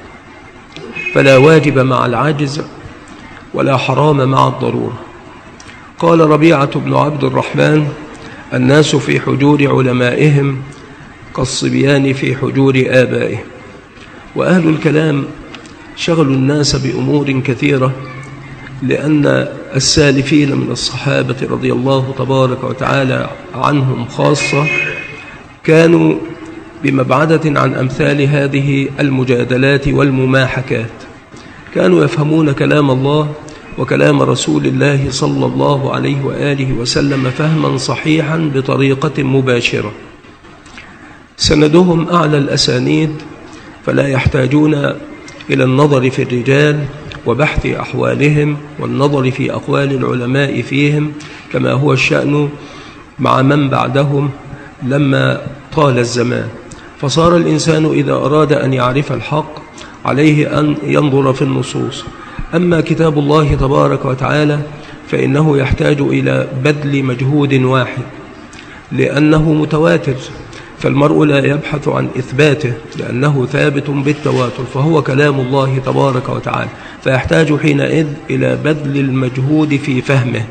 فلا واجب مع العاجز ولا حرام مع الضرورة. قال ربيعة بن عبد الرحمن: الناس في حجور علمائهم كالصبيان في حجور آبائهم. وأهل الكلام شغلوا الناس بأمور كثيرة، لأن السالفين من الصحابة رضي الله تبارك وتعالى عنهم خاصة كانوا بمبعدة عن أمثال هذه المجادلات والمماحكات، كانوا يفهمون كلام الله وكلام رسول الله صلى الله عليه وآله وسلم فهما صحيحا بطريقة مباشرة، سندهم أعلى الأسانيد، فلا يحتاجون إلى النظر في الرجال وبحث أحوالهم والنظر في أقوال العلماء فيهم، كما هو الشأن مع من بعدهم لما طال الزمان. فصار الإنسان إذا أراد أن يعرف الحق عليه أن ينظر في النصوص. أما كتاب الله تبارك وتعالى فإنه يحتاج إلى بذل مجهود واحد، لأنه متواتر، فالمرء لا يبحث عن إثباته لأنه ثابت بالتواتر، فهو كلام الله تبارك وتعالى، فيحتاج حينئذ إلى بذل المجهود في فهمه،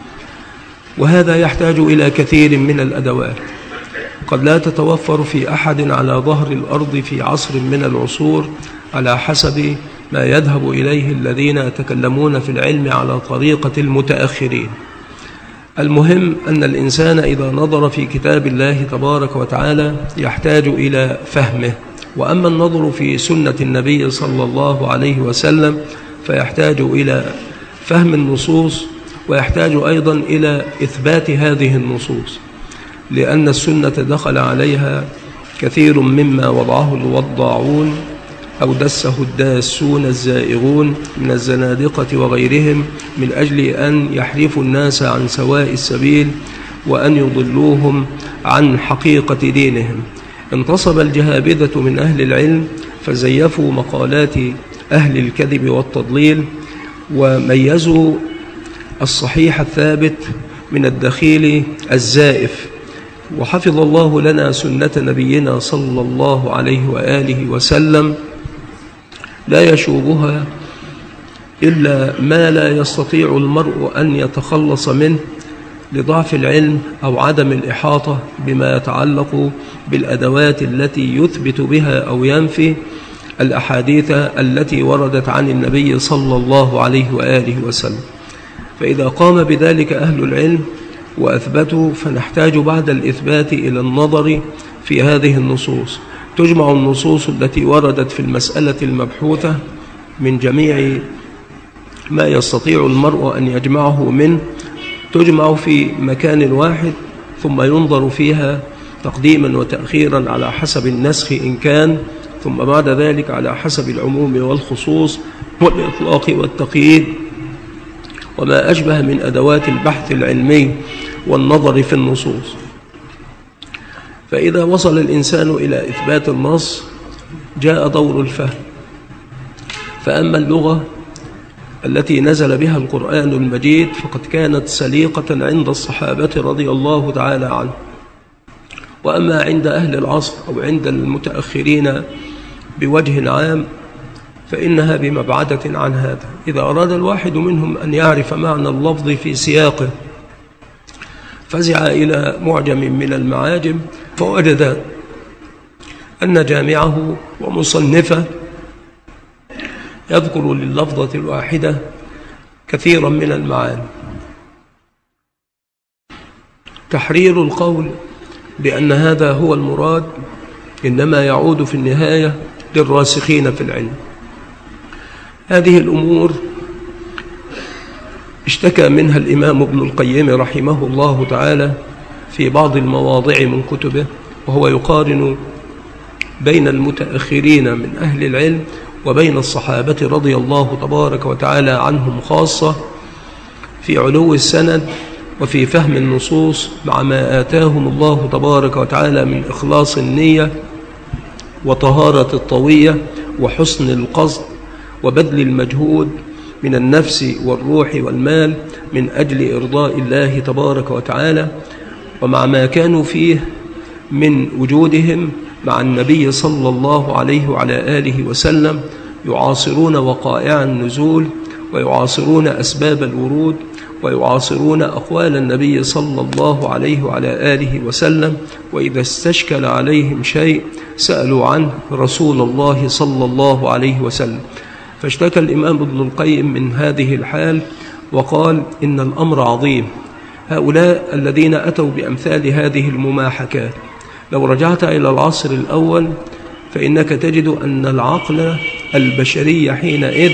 وهذا يحتاج إلى كثير من الأدوات قد لا تتوفر في أحد على ظهر الأرض في عصر من العصور، على حسب ما يذهب إليه الذين يتكلمون في العلم على طريقة المتأخرين. المهم أن الإنسان إذا نظر في كتاب الله تبارك وتعالى يحتاج إلى فهمه، وأما النظر في سنة النبي صلى الله عليه وسلم فيحتاج إلى فهم النصوص، ويحتاج أيضا إلى إثبات هذه النصوص، لأن السنة دخل عليها كثير مما وضعه الوضاعون أو دسه الداسون الزائغون من الزنادقة وغيرهم، من أجل أن يحرفوا الناس عن سواء السبيل وأن يضلوهم عن حقيقة دينهم. انتصب الجهابذة من أهل العلم فزيفوا مقالات أهل الكذب والتضليل، وميزوا الصحيح الثابت من الدخيل الزائف. وحفظ الله لنا سنة نبينا صلى الله عليه وآله وسلم لا يشوبها إلا ما لا يستطيع المرء أن يتخلص منه لضعف العلم أو عدم الإحاطة بما يتعلق بالأدوات التي يثبت بها أو ينفي الأحاديث التي وردت عن النبي صلى الله عليه وآله وسلم. فإذا قام بذلك أهل العلم وأثبتوا، فنحتاج بعد الإثبات إلى النظر في هذه النصوص. تجمع النصوص التي وردت في المسألة المبحوثة من جميع ما يستطيع المرء أن يجمعه منه، تجمع في مكان واحد، ثم ينظر فيها تقديما وتأخيرا على حسب النسخ إن كان، ثم بعد ذلك على حسب العموم والخصوص والإطلاق والتقييد وما أشبه من أدوات البحث العلمي والنظر في النصوص. فإذا وصل الإنسان إلى إثبات النص جاء دور الفهم. فأما اللغة التي نزل بها القرآن المجيد فقد كانت سليقة عند الصحابة رضي الله تعالى عنهم، وأما عند أهل العصر أو عند المتأخرين بوجه عام فإنها بمبعدة عن هذا. إذا أراد الواحد منهم أن يعرف معنى اللفظ في سياقه فزع إلى معجم من المعاجم فوجد أن جامعه ومصنفه يذكر لللفظة الواحدة كثيرا من المعاني. تحرير القول بأن هذا هو المراد إنما يعود في النهاية للراسخين في العلم. هذه الأمور اشتكى منها الإمام ابن القيم رحمه الله تعالى في بعض المواضع من كتبه، وهو يقارن بين المتأخرين من أهل العلم وبين الصحابة رضي الله تبارك وتعالى عنهم خاصة في علو السند وفي فهم النصوص، مع ما آتاهم الله تبارك وتعالى من إخلاص النية وطهارة الطوية وحسن القصد وبذل المجهود من النفس والروح والمال من أجل إرضاء الله تبارك وتعالى، ومع ما كانوا فيه من وجودهم مع النبي صلى الله عليه وعلى آله وسلم، يعاصرون وقائع النزول، ويعاصرون أسباب الورود، ويعاصرون أقوال النبي صلى الله عليه وعلى آله وسلم، وإذا استشكل عليهم شيء سألوا عنه رسول الله صلى الله عليه وسلم. فاشتكى الإمام ابن القيم من هذه الحال وقال إن الأمر عظيم. هؤلاء الذين أتوا بأمثال هذه المماحكات، لو رجعت إلى العصر الأول فإنك تجد أن العقل البشري حينئذ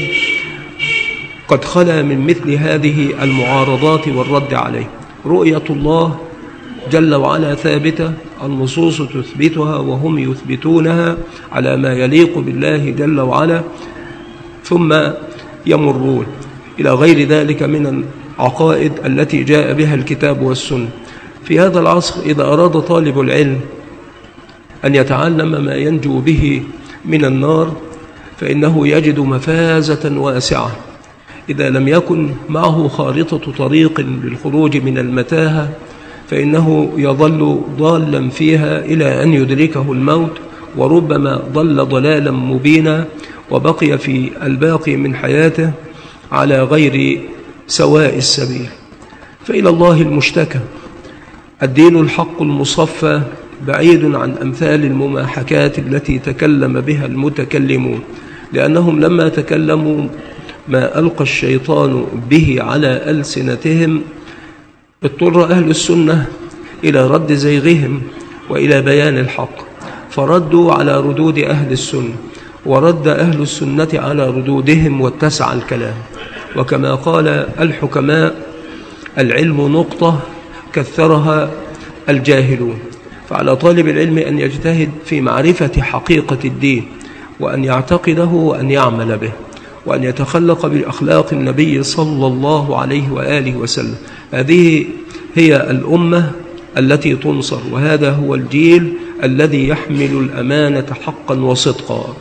قد خلا من مثل هذه المعارضات والرد عليه. رؤية الله جل وعلا ثابتة، النصوص تثبتها وهم يثبتونها على ما يليق بالله جل وعلا، ثم يمرون إلى غير ذلك من العقائد التي جاء بها الكتاب والسنة. في هذا العصر إذا أراد طالب العلم أن يتعلم ما ينجو به من النار فإنه يجد مفازة واسعة. إذا لم يكن معه خارطة طريق للخروج من المتاهة فإنه يظل ضالا فيها إلى أن يدركه الموت، وربما ضل ضلالا مبينا وبقي في الباقي من حياته على غير سواء السبيل. فإلى الله المشتكى. الدين الحق المصفى بعيد عن أمثال المماحكات التي تكلم بها المتكلمون، لأنهم لما تكلموا ما ألقى الشيطان به على ألسنتهم اضطر أهل السنة إلى رد زيغهم وإلى بيان الحق، فردوا على ردود أهل السنة، ورد أهل السنة على ردودهم، واتسع الكلام. وكما قال الحكماء: العلم نقطة كثرها الجاهلون. فعلى طالب العلم أن يجتهد في معرفة حقيقة الدين، وأن يعتقده وأن يعمل به، وأن يتخلق بأخلاق النبي صلى الله عليه وآله وسلم. هذه هي الأمة التي تنصر، وهذا هو الجيل الذي يحمل الأمانة حقا وصدقا.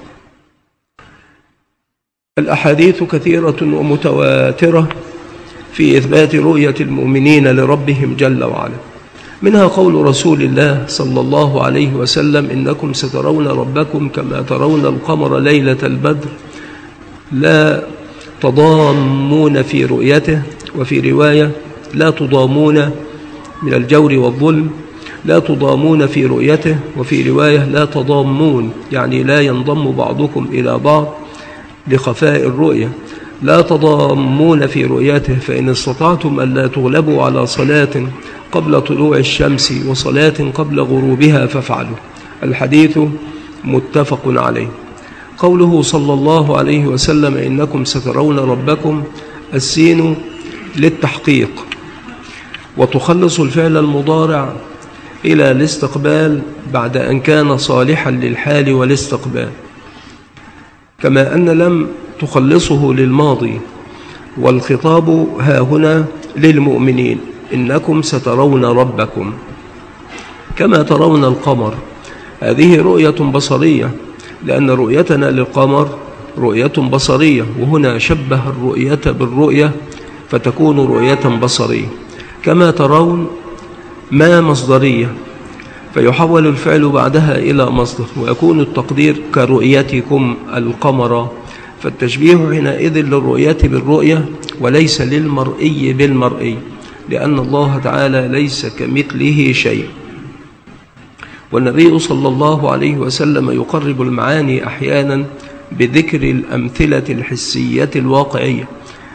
الأحاديث كثيرة ومتواترة في إثبات رؤية المؤمنين لربهم جل وعلا، منها قول رسول الله صلى الله عليه وسلم: إنكم سترون ربكم كما ترون القمر ليلة البدر لا تضامون في رؤيته، وفي رواية: لا تضامون من الجور والظلم، لا تضامون في رؤيته، وفي رواية: لا تضامون، يعني لا ينضم بعضكم إلى بعض لخفاء الرؤية. لا تضامون في رؤيته، فإن استطعتم أن لا تغلبوا على صلاة قبل طلوع الشمس وصلاة قبل غروبها فافعلوا. الحديث متفق عليه. قوله صلى الله عليه وسلم: إنكم سترون ربكم، السين للتحقيق، وتخلص الفعل المضارع إلى الاستقبال بعد أن كان صالحا للحال والاستقبال، كما أن لم تخلصه للماضي. والخطاب ها هنا للمؤمنين: إنكم سترون ربكم كما ترون القمر. هذه رؤية بصرية، لأن رؤيتنا للقمر رؤية بصرية، وهنا شبه الرؤية بالرؤية فتكون رؤية بصرية. كما ترون ما مصدرية، فيحول الفعل بعدها إلى مصدر، ويكون التقدير كرؤيتكم القمر. فالتشبيه حينئذ للرؤية بالرؤية وليس للمرئي بالمرئي، لأن الله تعالى ليس كمثله شيء. والنبي صلى الله عليه وسلم يقرب المعاني أحيانا بذكر الأمثلة الحسية الواقعية،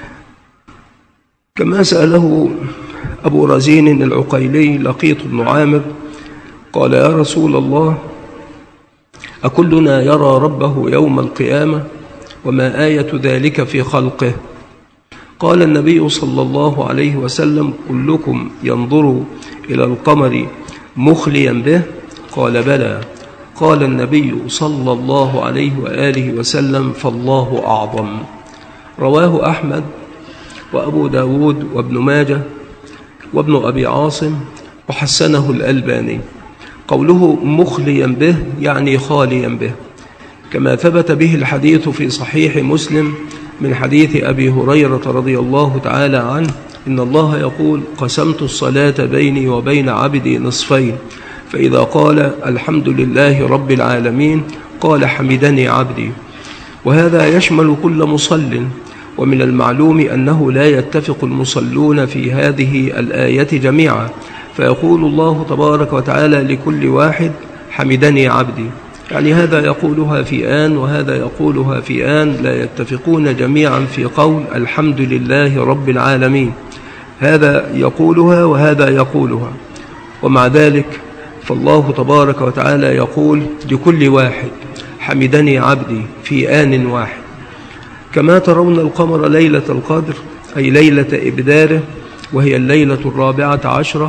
كما سأله أبو رزين العقيلي لقيط بن عامر قال: يا رسول الله، أكلنا يرى ربه يوم القيامة؟ وما آية ذلك في خلقه؟ قال النبي صلى الله عليه وسلم: كلكم ينظر إلى القمر مخليا به؟ قال: بلى. قال النبي صلى الله عليه وآله وسلم: فالله أعظم. رواه أحمد وأبو داود وابن ماجه وابن أبي عاصم، وحسنه الألباني. قوله مخليا به يعني خاليا به، كما ثبت به الحديث في صحيح مسلم من حديث أبي هريرة رضي الله تعالى عنه إن الله يقول: قسمت الصلاة بيني وبين عبدي نصفين، فإذا قال الحمد لله رب العالمين قال حمدني عبدي. وهذا يشمل كل مصل، ومن المعلوم أنه لا يتفق المصلون في هذه الآية جميعا، فيقول الله تبارك وتعالى لكل واحد حمدني عبدي، يعني هذا يقولها في آن وهذا يقولها في آن، لا يتفقون جميعا في قول الحمد لله رب العالمين، هذا يقولها وهذا يقولها. ومع ذلك فالله تبارك وتعالى يقول لكل واحد حمدني عبدي في آن واحد. كما ترون القمر ليلة القدر أي ليلة إبداره، وهي الليلة 14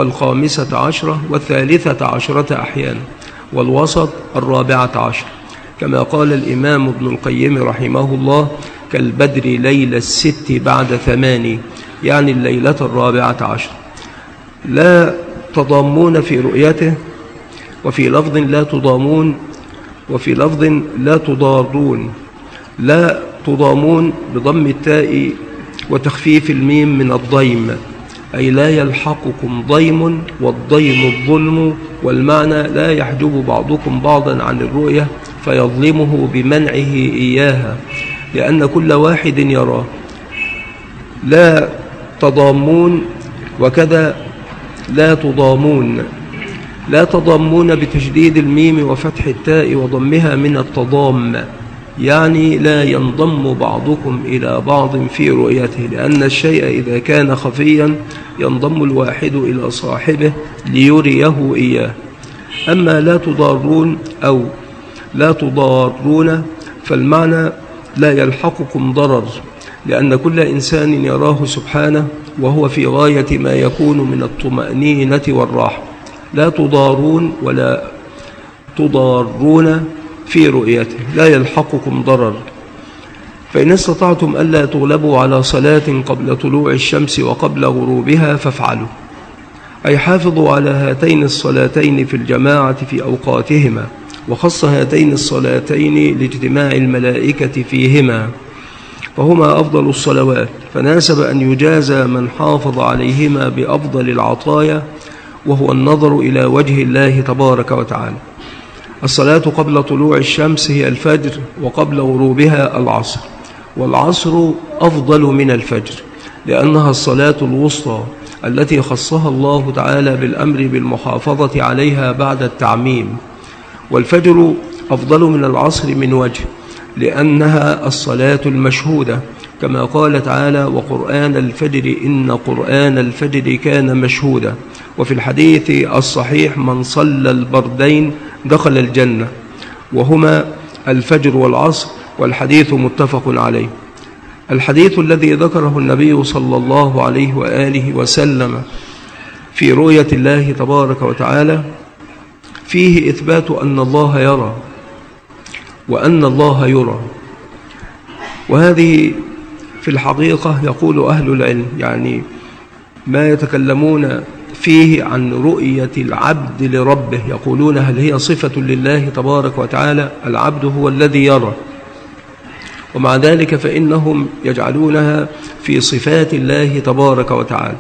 و15 و13 أحيانا، والوسط 14، كما قال الإمام ابن القيم رحمه الله: كالبدر ليلة الست بعد 8، يعني الليلة 14. لا تضامون في رؤيته، وفي لفظ لا تضامون، وفي لفظ لا تضارون. لا تضامون بضم التاء وتخفيف الميم من الضيم، أي لا يلحقكم ضيم، والضيم الظلم، والمعنى لا يحجب بعضكم بعضا عن الرؤية فيظلمه بمنعه إياها، لأن كل واحد يراه. لا تضامون، وكذا لا تضامون. لا تضامون بتشديد الميم وفتح التاء وضمها من التضام، يعني لا ينضم بعضكم إلى بعض في رؤيته، لأن الشيء إذا كان خفيا ينضم الواحد إلى صاحبه ليريه إياه. أما لا تضارون أو لا تضارون فالمعنى لا يلحقكم ضرر، لأن كل إنسان يراه سبحانه وهو في غاية ما يكون من الطمأنينة والراحة. لا تضارون ولا تضارون في رؤيته، لا يلحقكم ضرر. فإن استطعتم ألا تغلبوا على صلاة قبل طلوع الشمس وقبل غروبها فافعلوا، أي حافظوا على هاتين الصلاتين في الجماعة في أوقاتهما، وخص هاتين الصلاتين لاجتماع الملائكة فيهما، فهما أفضل الصلوات، فناسب أن يجازى من حافظ عليهما بأفضل العطايا، وهو النظر إلى وجه الله تبارك وتعالى. الصلاة قبل طلوع الشمس هي الفجر، وقبل غروبها العصر، والعصر أفضل من الفجر لأنها الصلاة الوسطى التي خصها الله تعالى بالأمر بالمحافظة عليها بعد التعميم. والفجر أفضل من العصر من وجه، لأنها الصلاة المشهودة، كما قال تعالى: وقرآن الفجر إن قرآن الفجر كان مشهودا. وفي الحديث الصحيح: من صلى البردين دخل الجنة، وهما الفجر والعصر، والحديث متفق عليه. الحديث الذي ذكره النبي صلى الله عليه وآله وسلم في رؤية الله تبارك وتعالى فيه إثبات أن الله يرى وأن الله يرى، وهذه في الحقيقة يقول أهل العلم يعني ما يتكلمون فيه عن رؤية العبد لربه، يقولون هل هي صفة لله تبارك وتعالى؟ العبد هو الذي يرى، ومع ذلك فإنهم يجعلونها في صفات الله تبارك وتعالى.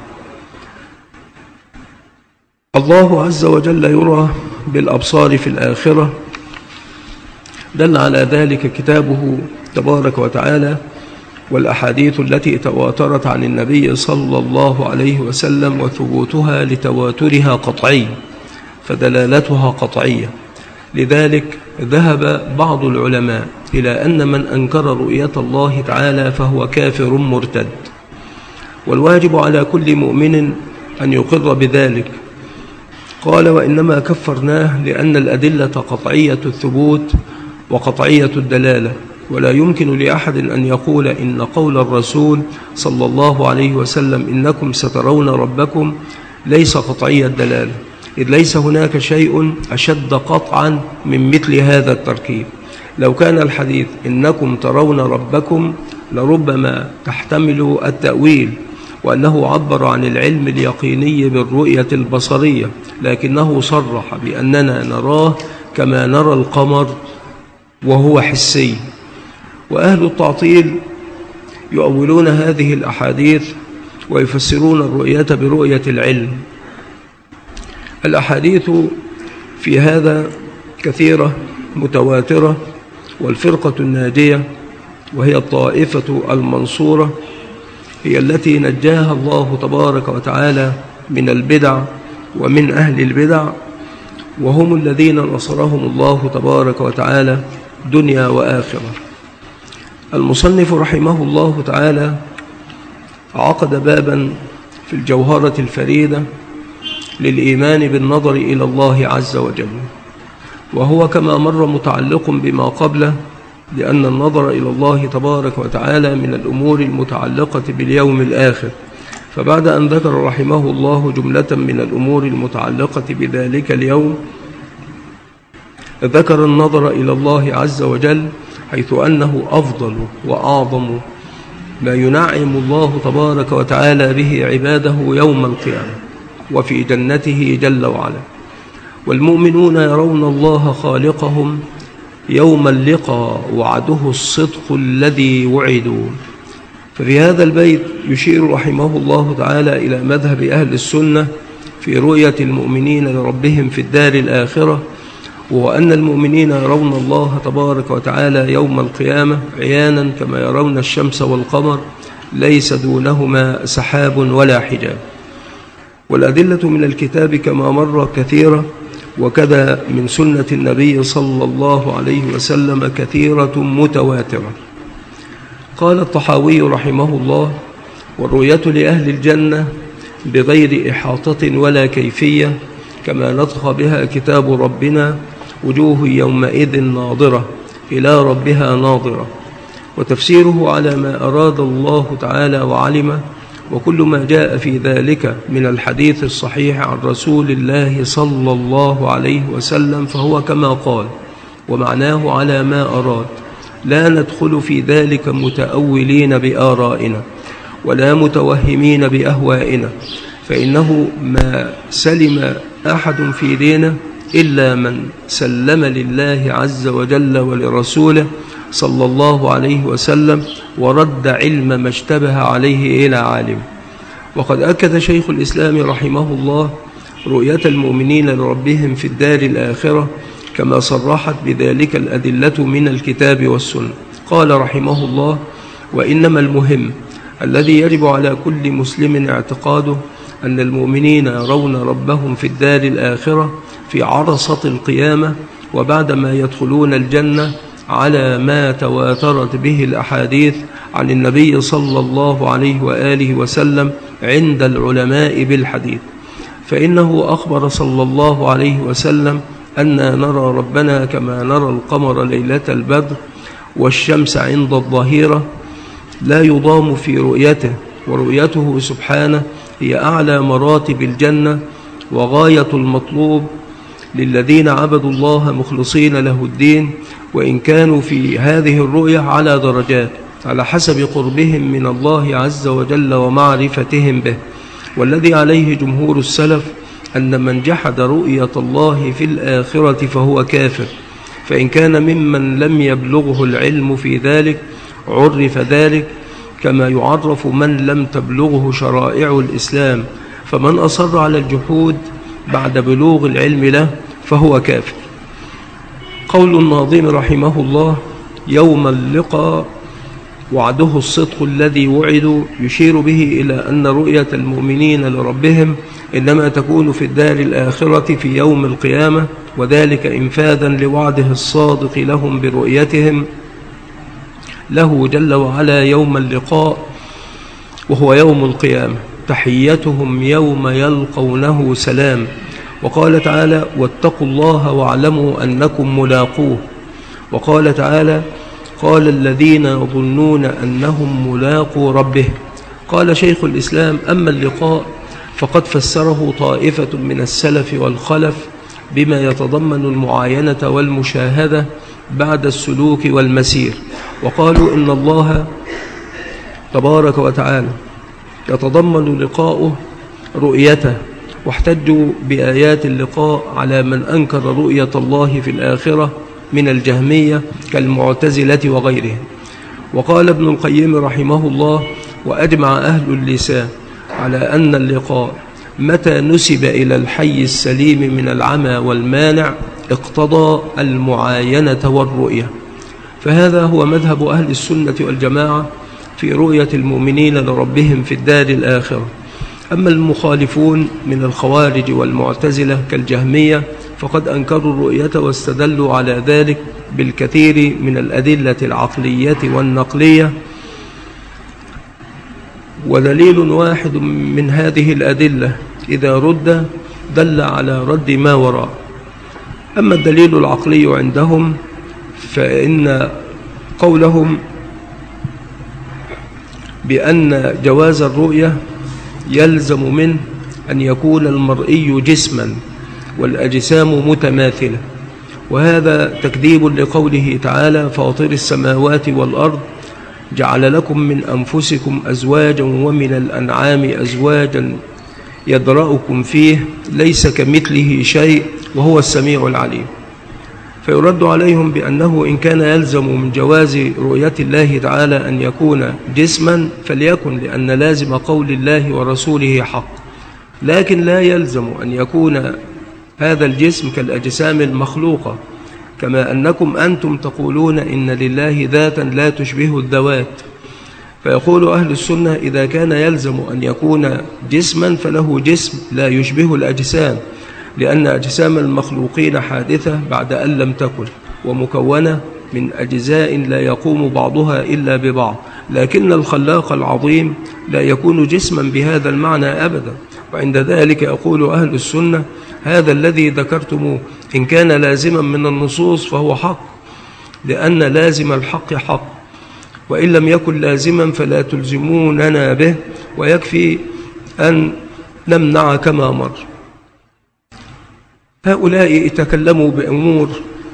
الله عز وجل يرى بالأبصار في الآخرة، دل على ذلك كتابه تبارك وتعالى والأحاديث التي تواترت عن النبي صلى الله عليه وسلم، وثبوتها لتواترها قطعي، فدلالتها قطعية. لذلك ذهب بعض العلماء إلى أن من أنكر رؤية الله تعالى فهو كافر مرتد، والواجب على كل مؤمن أن يقر بذلك. قال: وإنما كفرناه لأن الأدلة قطعية الثبوت وقطعية الدلالة، ولا يمكن لأحد أن يقول إن قول الرسول صلى الله عليه وسلم إنكم سترون ربكم ليس قطعي الدلالة، إذ ليس هناك شيء أشد قطعا من مثل هذا التركيب. لو كان الحديث إنكم ترون ربكم لربما تحتمل التأويل، وأنه عبر عن العلم اليقيني بالرؤية البصرية، لكنه صرح بأننا نراه كما نرى القمر وهو حسي. وأهل التعطيل يؤولون هذه الأحاديث ويفسرون الرؤية برؤية العلم. الأحاديث في هذا كثيرة متواترة، والفرقة الناجية وهي الطائفة المنصورة هي التي نجاها الله تبارك وتعالى من البدع ومن أهل البدع، وهم الذين نصرهم الله تبارك وتعالى دنيا وآخرة. المصنف رحمه الله تعالى عقد بابا في الجوهرة الفريدة للإيمان بالنظر إلى الله عز وجل، وهو كما مر متعلق بما قبله، لأن النظر إلى الله تبارك وتعالى من الأمور المتعلقة باليوم الآخر. فبعد أن ذكر رحمه الله جملة من الأمور المتعلقة بذلك اليوم، ذكر النظر إلى الله عز وجل، حيث أنه أفضل وأعظم ما ينعم الله تبارك وتعالى به عباده يوم القيامة وفي جنته جل وعلا. والمؤمنون يرون الله خالقهم يوم اللقاء وعده الصدق الذي وعدوا. ففي هذا البيت يشير رحمه الله تعالى إلى مذهب أهل السنة في رؤية المؤمنين لربهم في الدار الآخرة، وأن المؤمنين يرون الله تبارك وتعالى يوم القيامة عيانا كما يرون الشمس والقمر، ليس دونهما سحاب ولا حجاب. والأدلة من الكتاب كما مر كثيرة، وكذا من سنة النبي صلى الله عليه وسلم كثيرة متواترة. قال الطحاوي رحمه الله: والرؤية لأهل الجنة بغير إحاطة ولا كيفية، كما نطق بها كتاب ربنا: وجوه يومئذ ناظرة إلى ربها ناظرة. وتفسيره على ما أراد الله تعالى وعلمه، وكل ما جاء في ذلك من الحديث الصحيح عن رسول الله صلى الله عليه وسلم فهو كما قال، ومعناه على ما أراد. لا ندخل في ذلك متأولين بآرائنا ولا متوهمين بأهوائنا، فإنه ما سلم أحد في دينه إلا من سلم لله عز وجل ولرسوله صلى الله عليه وسلم، ورد علم ما اشتبه عليه إلى عالم. وقد أكد شيخ الإسلام رحمه الله رؤية المؤمنين لربهم في الدار الآخرة كما صرحت بذلك الأدلة من الكتاب والسنة. قال رحمه الله: وإنما المهم الذي يجب على كل مسلم اعتقاده أن المؤمنين يرون ربهم في الدار الآخرة في عرصة القيامة، وبعدما يدخلون الجنة، على ما تواترت به الأحاديث عن النبي صلى الله عليه وآله وسلم عند العلماء بالحديث. فإنه أخبر صلى الله عليه وسلم أننا نرى ربنا كما نرى القمر ليلة البدر والشمس عند الظهيرة، لا يضام في رؤيته، ورؤيته سبحانه هي أعلى مراتب الجنة وغاية المطلوب للذين عبدوا الله مخلصين له الدين، وإن كانوا في هذه الرؤية على درجات على حسب قربهم من الله عز وجل ومعرفتهم به. والذي عليه جمهور السلف أن من جحد رؤية الله في الآخرة فهو كافر، فإن كان ممن لم يبلغه العلم في ذلك عرف ذلك كما يعرف من لم تبلغه شرائع الإسلام، فمن أصر على الجحود بعد بلوغ العلم له فهو كافر. قول الناظم رحمه الله: يوم اللقاء وعده الصدق الذي وعدوا، يشير به إلى أن رؤية المؤمنين لربهم إنما تكون في الدار الآخرة في يوم القيامة، وذلك إنفاذا لوعده الصادق لهم برؤيتهم له جل وعلا يوم اللقاء، وهو يوم القيامة. تحيتهم يوم يلقونه سلام. وقال تعالى: واتقوا الله واعلموا أنكم ملاقوه. وقال تعالى: قال الذين يظنون أنهم ملاقو ربهم. قال شيخ الإسلام: أما اللقاء فقد فسره طائفة من السلف والخلف بما يتضمن المعاينة والمشاهدة بعد السلوك والمسير، وقالوا إن الله تبارك وتعالى يتضمن لقاؤه رؤيته، واحتجوا بآيات اللقاء على من أنكر رؤية الله في الآخرة من الجهمية كالمعتزلة وغيرهم. وقال ابن القيم رحمه الله: وأجمع أهل اللسان على أن اللقاء متى نسب إلى الحي السليم من العمى والمانع اقتضى المعاينة والرؤية. فهذا هو مذهب أهل السنة والجماعة في رؤية المؤمنين لربهم في الدار الآخرة. أما المخالفون من الخوارج والمعتزلة كالجهمية فقد أنكروا الرؤية واستدلوا على ذلك بالكثير من الأدلة العقلية والنقلية، ودليل واحد من هذه الأدلة إذا رد دل على رد ما وراء. أما الدليل العقلي عندهم فإن قولهم بأن جواز الرؤية يلزم منه أن يكون المرئي جسما والأجسام متماثلة، وهذا تكذيب لقوله تعالى: فاطر السماوات والأرض جعل لكم من أنفسكم أزواجا ومن الأنعام أزواجا يدرأكم فيه ليس كمثله شيء وهو السميع العليم. فيرد عليهم بأنه إن كان يلزم من جواز رؤية الله تعالى أن يكون جسما فليكن، لأن لازم قول الله ورسوله حق، لكن لا يلزم أن يكون هذا الجسم كالأجسام المخلوقة، كما أنكم أنتم تقولون إن لله ذاتا لا تشبه الذوات. فيقول أهل السنة إذا كان يلزم أن يكون جسما فله جسم لا يشبه الأجسام، لأن أجسام المخلوقين حادثة بعد أن لم تكن، ومكونة من أجزاء لا يقوم بعضها إلا ببعض، لكن الخلاق العظيم لا يكون جسما بهذا المعنى أبدا. وعند ذلك يقول أهل السنة هذا الذي ذكرتموه إن كان لازما من النصوص فهو حق، لأن لازم الحق حق، وإن لم يكن لازما فلا تلزموننا به، ويكفي أن نمنع كما مر. هؤلاء تكلموا بأمور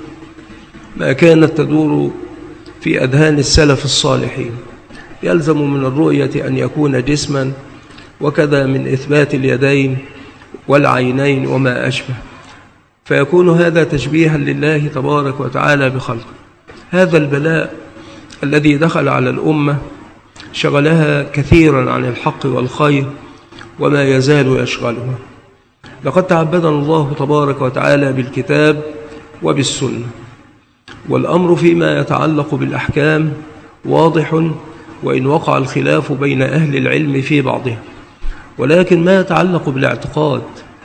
ما كانت تدور في أذهان السلف الصالحين، يلزم من الرؤية أن يكون جسما، وكذا من إثبات اليدين والعينين وما أشبه، فيكون هذا تشبيها لله تبارك وتعالى بخلقه. هذا البلاء الذي دخل على الأمة شغلها كثيرا عن الحق والخير، وما يزال يشغلها. لقد تعبدنا الله تبارك وتعالى بالكتاب وبالسنة، والأمر فيما يتعلق بالأحكام واضح، وإن وقع الخلاف بين أهل العلم في بعضها، ولكن ما يتعلق بالاعتقاد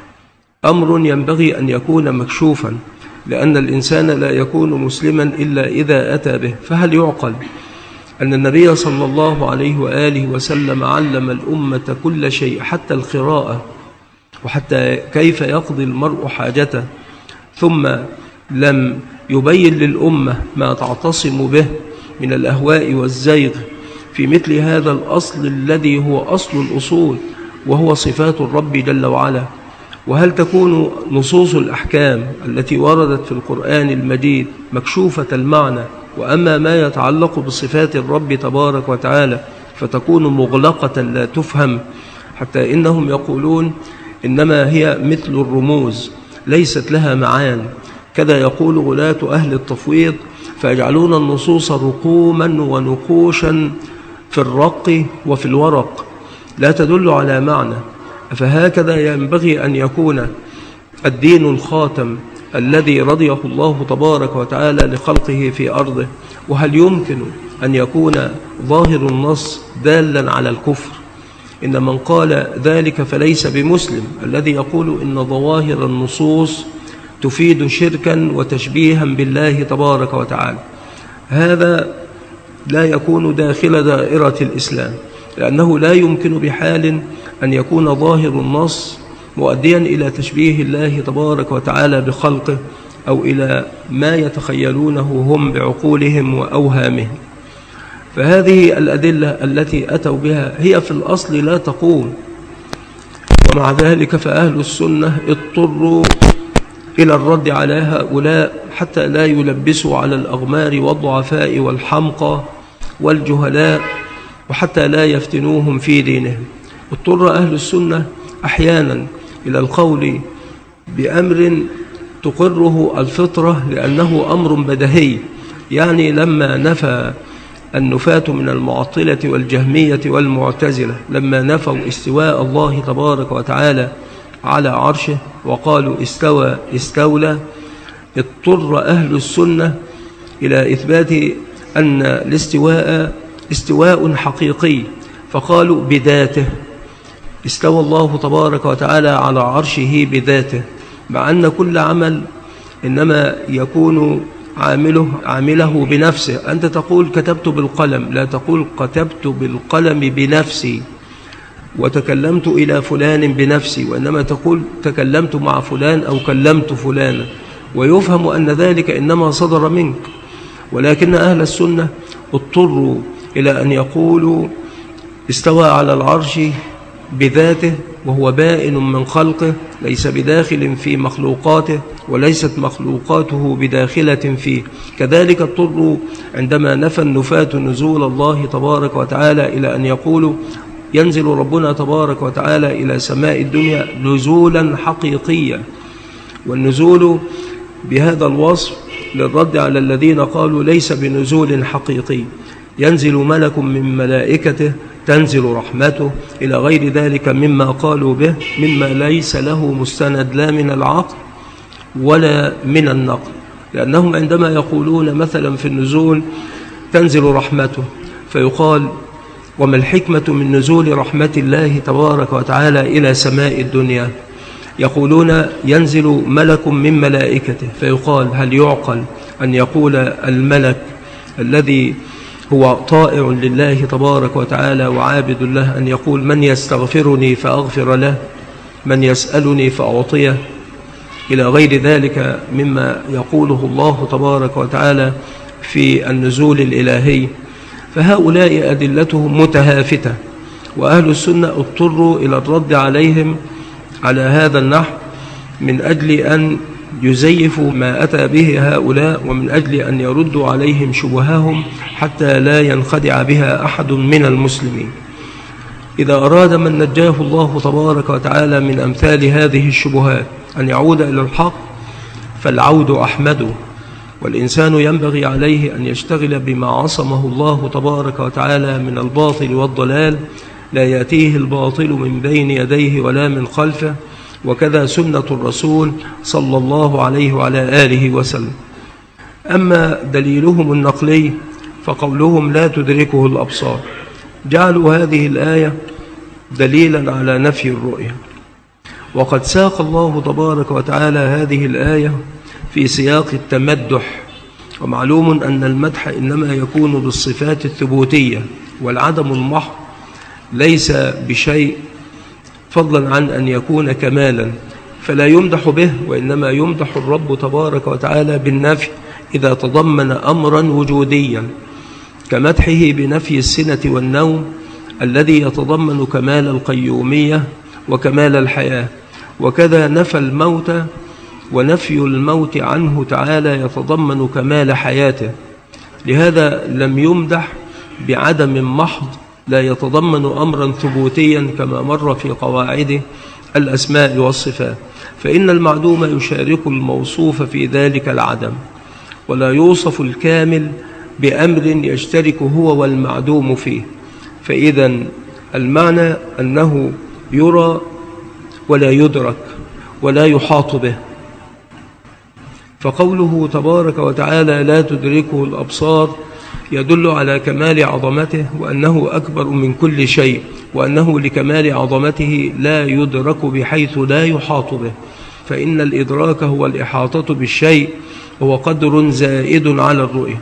أمر ينبغي أن يكون مكشوفا، لأن الإنسان لا يكون مسلما إلا إذا أتى به. فهل يعقل أن النبي صلى الله عليه وآله وسلم علم الأمة كل شيء حتى القراءة، وحتى كيف يقضي المرء حاجته، ثم لم يبين للأمة ما تعتصم به من الأهواء والزيغ في مثل هذا الأصل الذي هو أصل الأصول، وهو صفات الرب جل وعلا؟ وهل تكون نصوص الأحكام التي وردت في القرآن المجيد مكشوفة المعنى، وأما ما يتعلق بصفات الرب تبارك وتعالى فتكون مغلقة لا تفهم، حتى إنهم يقولون إنما هي مثل الرموز ليست لها معان. كذا يقول غلاة أهل التفويض، فيجعلون النصوص رقوما ونقوشا في الرق وفي الورق لا تدل على معنى. فهكذا ينبغي أن يكون الدين الخاتم الذي رضيه الله تبارك وتعالى لخلقه في أرضه. وهل يمكن أن يكون ظاهر النص دالا على الكفر؟ إن من قال ذلك فليس بمسلم، الذي يقول إن ظواهر النصوص تفيد شركا وتشبيها بالله تبارك وتعالى، هذا لا يكون داخل دائرة الإسلام، لأنه لا يمكن بحال أن يكون ظاهر النص مؤديا إلى تشبيه الله تبارك وتعالى بخلقه، أو إلى ما يتخيلونه هم بعقولهم وأوهامهم. فهذه الأدلة التي أتوا بها هي في الأصل لا تقوم، ومع ذلك فأهل السنة اضطروا إلى الرد على هؤلاء حتى لا يلبسوا على الأغمار والضعفاء والحمقى والجهلاء، وحتى لا يفتنوهم في دينهم. اضطر أهل السنة أحيانا إلى القول بأمر تقره الفطرة، لأنه أمر بديهي. يعني لما نفى النفاة من المعطلة والجهمية والمعتزلة لما نفوا استواء الله تبارك وتعالى على عرشه وقالوا استوى استولى، اضطر أهل السنة إلى إثبات أن الاستواء استواء حقيقي، فقالوا بذاته، استوى الله تبارك وتعالى على عرشه بذاته، مع أن كل عمل إنما يكون عامله بنفسه. أنت تقول كتبت بالقلم، لا تقول كتبت بالقلم بنفسي وتكلمت إلى فلان بنفسي، وإنما تقول تكلمت مع فلان أو كلمت فلانا، ويفهم أن ذلك إنما صدر منك. ولكن أهل السنة اضطروا إلى أن يقولوا استوى على العرش بذاته وهو بائن من خلقه، ليس بداخل في مخلوقاته وليست مخلوقاته بداخلة فيه. كذلك اضطروا عندما نفى النفاة نزول الله تبارك وتعالى إلى أن يقولوا ينزل ربنا تبارك وتعالى إلى سماء الدنيا نزولا حقيقيا، والنزول بهذا الوصف للرد على الذين قالوا ليس بنزول حقيقي، ينزل ملك من ملائكته تنزل رحمته إلى غير ذلك مما قالوا به، مما ليس له مستند لا من العقل ولا من النقل. لأنهم عندما يقولون مثلا في النزول تنزل رحمته، فيقال وما الحكمة من نزول رحمة الله تبارك وتعالى إلى سماء الدنيا؟ يقولون ينزل ملك من ملائكته، فيقال هل يعقل أن يقول الملك الذي هو طائع لله تبارك وتعالى وعابد له أن يقول من يستغفرني فأغفر له، من يسألني فأعطيه، إلى غير ذلك مما يقوله الله تبارك وتعالى في النزول الإلهي؟ فهؤلاء أدلتهم متهافتة، وأهل السنة اضطروا إلى الرد عليهم على هذا النحو من أجل أن يزيفوا ما أتى به هؤلاء، ومن أجل أن يردوا عليهم شبههم حتى لا ينخدع بها أحد من المسلمين. إذا أراد من نجاه الله تبارك وتعالى من أمثال هذه الشبهات أن يعود إلى الحق فالعود أحمده، والإنسان ينبغي عليه أن يشتغل بما عصمه الله تبارك وتعالى من الباطل والضلال، لا يأتيه الباطل من بين يديه ولا من خلفه، وكذا سنة الرسول صلى الله عليه وعلى آله وسلم. أما دليلهم النقلي فقولهم لا تدركه الأبصار، جعلوا هذه الآية دليلا على نفي الرؤية، وقد ساق الله تبارك وتعالى هذه الآية في سياق التمدح، ومعلوم أن المدح إنما يكون بالصفات الثبوتية، والعدم المحض ليس بشيء فضلا عن أن يكون كمالا، فلا يمدح به، وإنما يمدح الرب تبارك وتعالى بالنفي إذا تضمن أمرا وجوديا، كمدحه بنفي السنة والنوم الذي يتضمن كمال القيومية وكمال الحياة، وكذا نفى الموت، ونفي الموت عنه تعالى يتضمن كمال حياته. لهذا لم يمدح بعدم محض لا يتضمن أمرا ثبوتيا كما مر في قواعد الأسماء والصفات، فإن المعدوم يشارك الموصوف في ذلك العدم، ولا يوصف الكامل بأمر يشترك هو والمعدوم فيه. فإذا المعنى أنه يرى ولا يدرك ولا يحاط به. فقوله تبارك وتعالى لا تدركه الأبصار يدل على كمال عظمته، وأنه أكبر من كل شيء، وأنه لكمال عظمته لا يدرك بحيث لا يحاط به، فإن الإدراك هو الإحاطة بالشيء، وهو قدر زائد على الرؤية.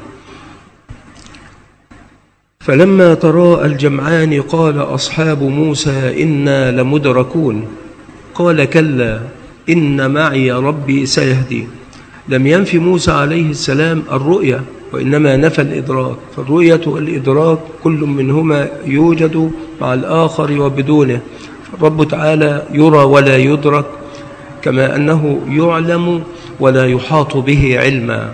فلما تراءى الجمعان قال أصحاب موسى إنا لمدركون، قال كلا إن معي ربي سيهدين. لم ينفي موسى عليه السلام الرؤية، وإنما نفى الإدراك، فالرؤية والإدراك كل منهما يوجد مع الآخر وبدونه، الرب تعالى يرى ولا يدرك، كما أنه يعلم ولا يحاط به علما.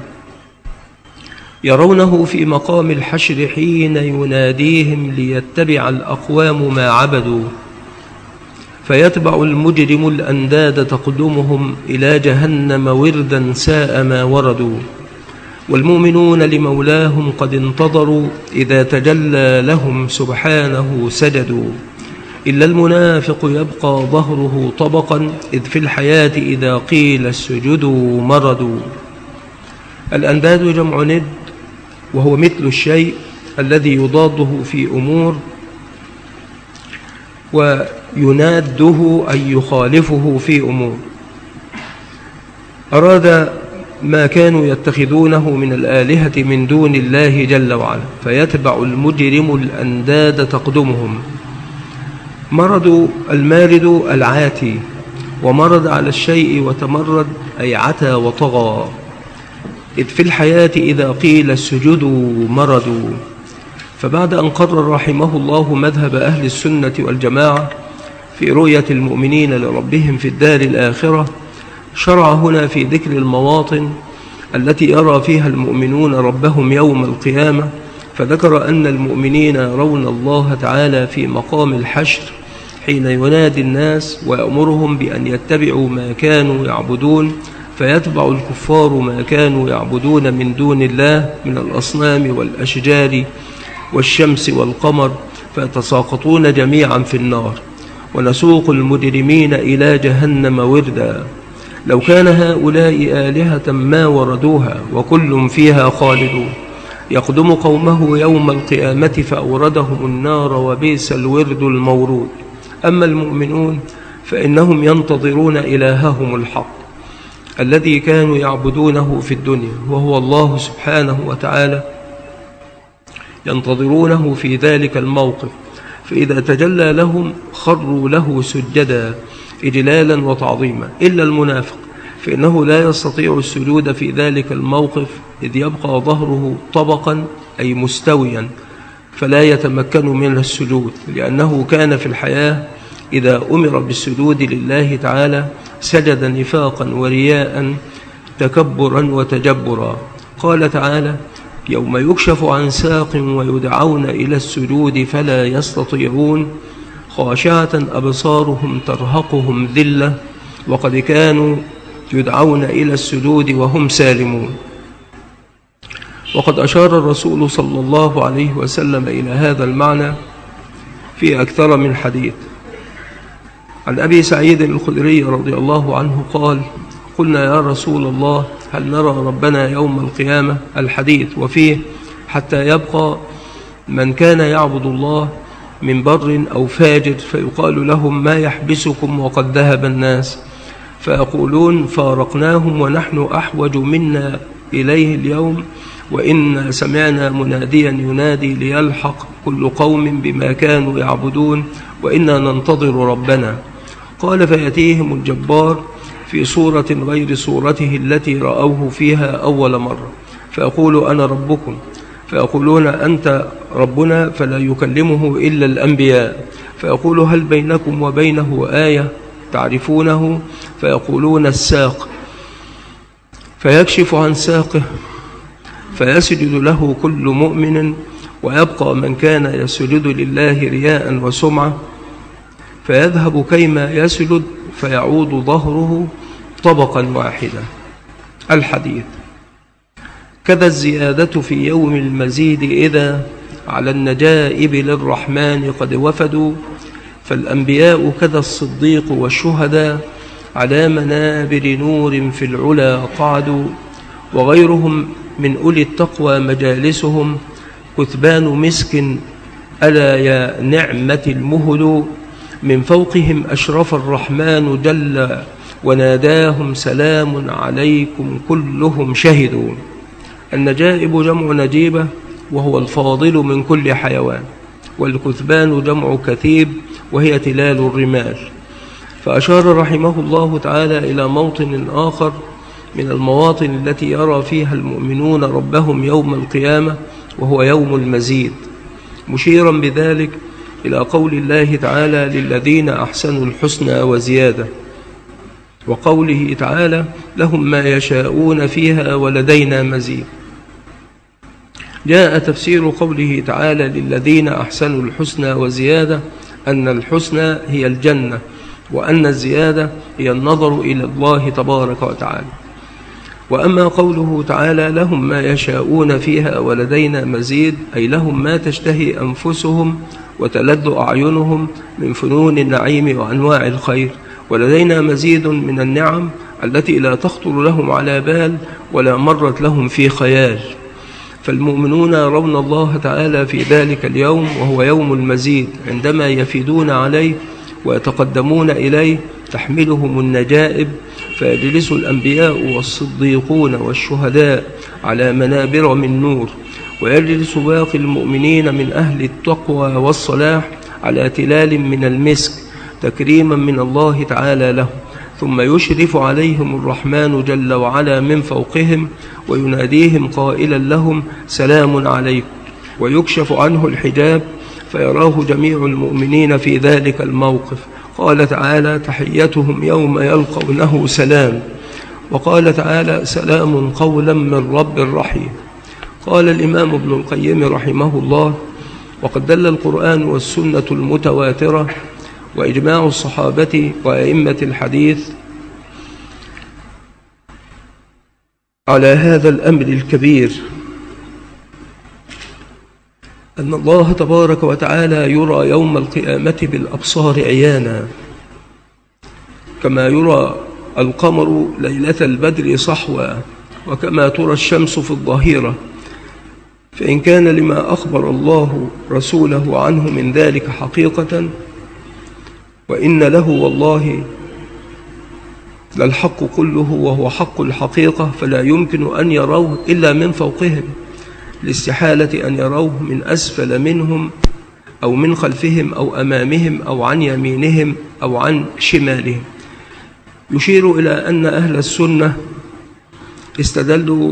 يرونه في مقام الحشر حين يناديهم ليتبع الأقوام ما عبدوا، فيتبع المجرم الأنداد تقدمهم إلى جهنم وردا ساء ما وردوا. والمؤمنون لمولاهم قد انتظروا إذا تجلى لهم سبحانه سجدوا، إلا المنافق يبقى ظهره طبقا، إذ في الحياة إذا قيل اسجدوا مردوا. الأنداد جمع ند، وهو مثل الشيء الذي يضاده في أمور، ويناده أي يخالفه في أمور. أراد ما كانوا يتخذونه من الآلهة من دون الله جل وعلا، فيتبع المجرم الأنداد تقدمهم. مرد المارد العاتي، ومرد على الشيء وتمرد أي عتى وطغى، إذ في الحياة إذا قيل اسجدوا مردوا. فبعد أن قرر رحمه الله مذهب أهل السنة والجماعة في رؤية المؤمنين لربهم في الدار الآخرة، شرع هنا في ذكر المواطن التي يرى فيها المؤمنون ربهم يوم القيامة، فذكر أن المؤمنين يرون الله تعالى في مقام الحشر حين ينادي الناس ويأمرهم بأن يتبعوا ما كانوا يعبدون، فيتبع الكفار ما كانوا يعبدون من دون الله من الأصنام والأشجار والشمس والقمر، فيتساقطون جميعا في النار. ونسوق المجرمين إلى جهنم وردا، لو كان هؤلاء آلهة ما وردوها وكل فيها خالدون. يقدم قومه يوم القيامة فأوردهم النار وبئس الورد المورود. أما المؤمنون فإنهم ينتظرون إلههم الحق الذي كانوا يعبدونه في الدنيا، وهو الله سبحانه وتعالى، ينتظرونه في ذلك الموقف، فإذا تجلى لهم خروا له سجدا إجلالا وتعظيما، إلا المنافق فإنه لا يستطيع السجود في ذلك الموقف، إذ يبقى ظهره طبقا أي مستويا، فلا يتمكن من السجود، لأنه كان في الحياة إذا أمر بالسجود لله تعالى سجد نفاقا ورياء تكبرا وتجبرا. قال تعالى: يوم يكشف عن ساق ويدعون إلى السجود فلا يستطيعون، خاشعة أبصارهم ترهقهم ذلة وقد كانوا يدعون إلى السجود وهم سالمون. وقد أشار الرسول صلى الله عليه وسلم إلى هذا المعنى في أكثر من حديث. عن أبي سعيد الخدري رضي الله عنه قال: قلنا يا رسول الله هل نرى ربنا يوم القيامة؟ الحديث، وفيه: حتى يبقى من كان يعبد الله من بر أو فاجر، فيقال لهم: ما يحبسكم وقد ذهب الناس؟ فيقولون: فارقناهم ونحن أحوج منا إليه اليوم، وإنا سمعنا مناديا ينادي ليلحق كل قوم بما كانوا يعبدون، وإنا ننتظر ربنا. قال: فيأتيهم الجبار في صورة غير صورته التي رأوه فيها أول مرة، فيقول: أنا ربكم. فيقولون: أنت ربنا، فلا يكلمه إلا الأنبياء. فيقول: هل بينكم وبينه آية تعرفونه؟ فيقولون: الساق. فيكشف عن ساقه فيسجد له كل مؤمن، ويبقى من كان يسجد لله رياء وسمعة، فيذهب كيما يسجد فيعود ظهره طبقا واحدا. الحديث. كذا الزيادة في يوم المزيد إذا على النجائب للرحمن قد وفدوا، فالأنبياء كذا الصديق والشهداء على منابر نور في العلا قعدوا، وغيرهم من أولي التقوى مجالسهم كثبان مسك ألا يا نعمة المهد، من فوقهم أشرف الرحمن جل وناداهم سلام عليكم كلهم شهدوا. النجائب جمع نجيبة وهو الفاضل من كل حيوان، والكثبان جمع كثيب وهي تلال الرمال. فأشار رحمه الله تعالى إلى موطن آخر من المواطن التي يرى فيها المؤمنون ربهم يوم القيامة، وهو يوم المزيد، مشيرا بذلك إلى قول الله تعالى: للذين أحسنوا الحسنى وزيادة، وقوله تعالى: لهم ما يشاءون فيها ولدينا مزيد. جاء تفسير قوله تعالى: للذين أحسنوا الحسنى وزيادة أن الحسنى هي الجنة، وأن الزيادة هي النظر إلى الله تبارك وتعالى. وأما قوله تعالى لهم ما يشاءون فيها ولدينا مزيد، أي لهم ما تشتهي أنفسهم وتلذ أعينهم من فنون النعيم وأنواع الخير، ولدينا مزيد من النعم التي لا تخطر لهم على بال ولا مرت لهم في خيال. فالمؤمنون يرون الله تعالى في ذلك اليوم، وهو يوم المزيد، عندما يفيدون عليه ويتقدمون إليه تحملهم النجائب، فيجلس الأنبياء والصديقون والشهداء على منابر من نور، ويجلس باقي المؤمنين من أهل التقوى والصلاح على تلال من المسك تكريما من الله تعالى لهم، ثم يشرف عليهم الرحمن جل وعلا من فوقهم ويناديهم قائلا لهم سلام عليكم، ويكشف عنه الحجاب فيراه جميع المؤمنين في ذلك الموقف. قال تعالى تحيتهم يوم يلقونه سلام، وقال تعالى سلام قولا من رب رحيم. قال الإمام ابن القيم رحمه الله: وقد دل القرآن والسنة المتواترة وإجماع الصحابة وأئمة الحديث على هذا الأمر الكبير، أن الله تبارك وتعالى يرى يوم القيامة بالأبصار عيانا، كما يرى القمر ليلة البدر صحوا، وكما ترى الشمس في الظهيرة. فإن كان لما أخبر الله رسوله عنه من ذلك حقيقة، وإن له والله للحق كله وهو حق الحقيقة، فلا يمكن أن يروه إلا من فوقهم، لاستحالة أن يروه من أسفل منهم أو من خلفهم أو أمامهم أو عن يمينهم أو عن شمالهم. يشير إلى أن أهل السنة استدلوا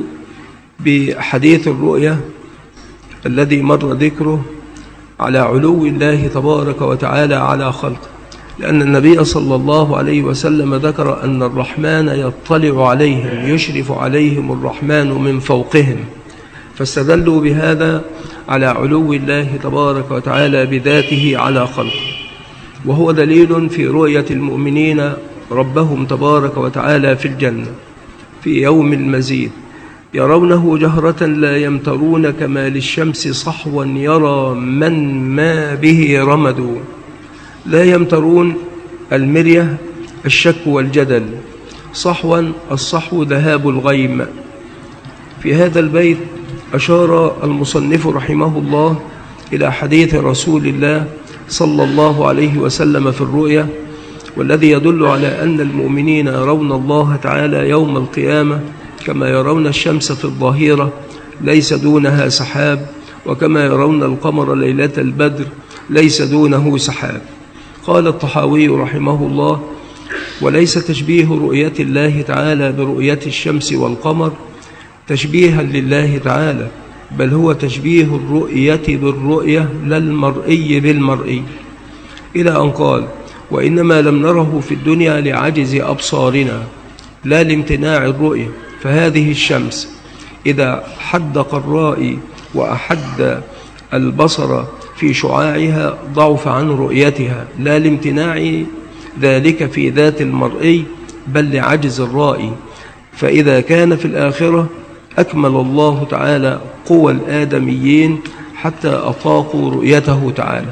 بحديث الرؤيا الذي مر ذكره على علو الله تبارك وتعالى على خلقه، لأن النبي صلى الله عليه وسلم ذكر أن الرحمن يطلع عليهم، يشرف عليهم الرحمن من فوقهم، فاستدلوا بهذا على علو الله تبارك وتعالى بذاته على خلقه. وهو دليل في رؤية المؤمنين ربهم تبارك وتعالى في الجنة في يوم المزيد، يرونه جهرة لا يمترون كما للشمس صحوا يرى من ما به رمد. لا يمترون المرية الشك والجدل، صحوا الصحو ذهاب الغيم. في هذا البيت أشار المصنف رحمه الله إلى حديث رسول الله صلى الله عليه وسلم في الرؤيا، والذي يدل على أن المؤمنين يرون الله تعالى يوم القيامة كما يرون الشمس في الظهيرة ليس دونها سحاب، وكما يرون القمر ليلة البدر ليس دونه سحاب. قال الطحاوي رحمه الله: وليس تشبيه رؤية الله تعالى برؤية الشمس والقمر تشبيها لله تعالى، بل هو تشبيه الرؤية بالرؤية لا المرئي بالمرئي، إلى أن قال: وإنما لم نره في الدنيا لعجز أبصارنا لا لامتناع الرؤية، فهذه الشمس إذا حدق الرائي وأحد البصر في شعاعها ضعف عن رؤيتها، لا لامتناع ذلك في ذات المرئي بل لعجز الرائي. فإذا كان في الآخرة أكمل الله تعالى قوى الآدميين حتى أطاقوا رؤيته تعالى.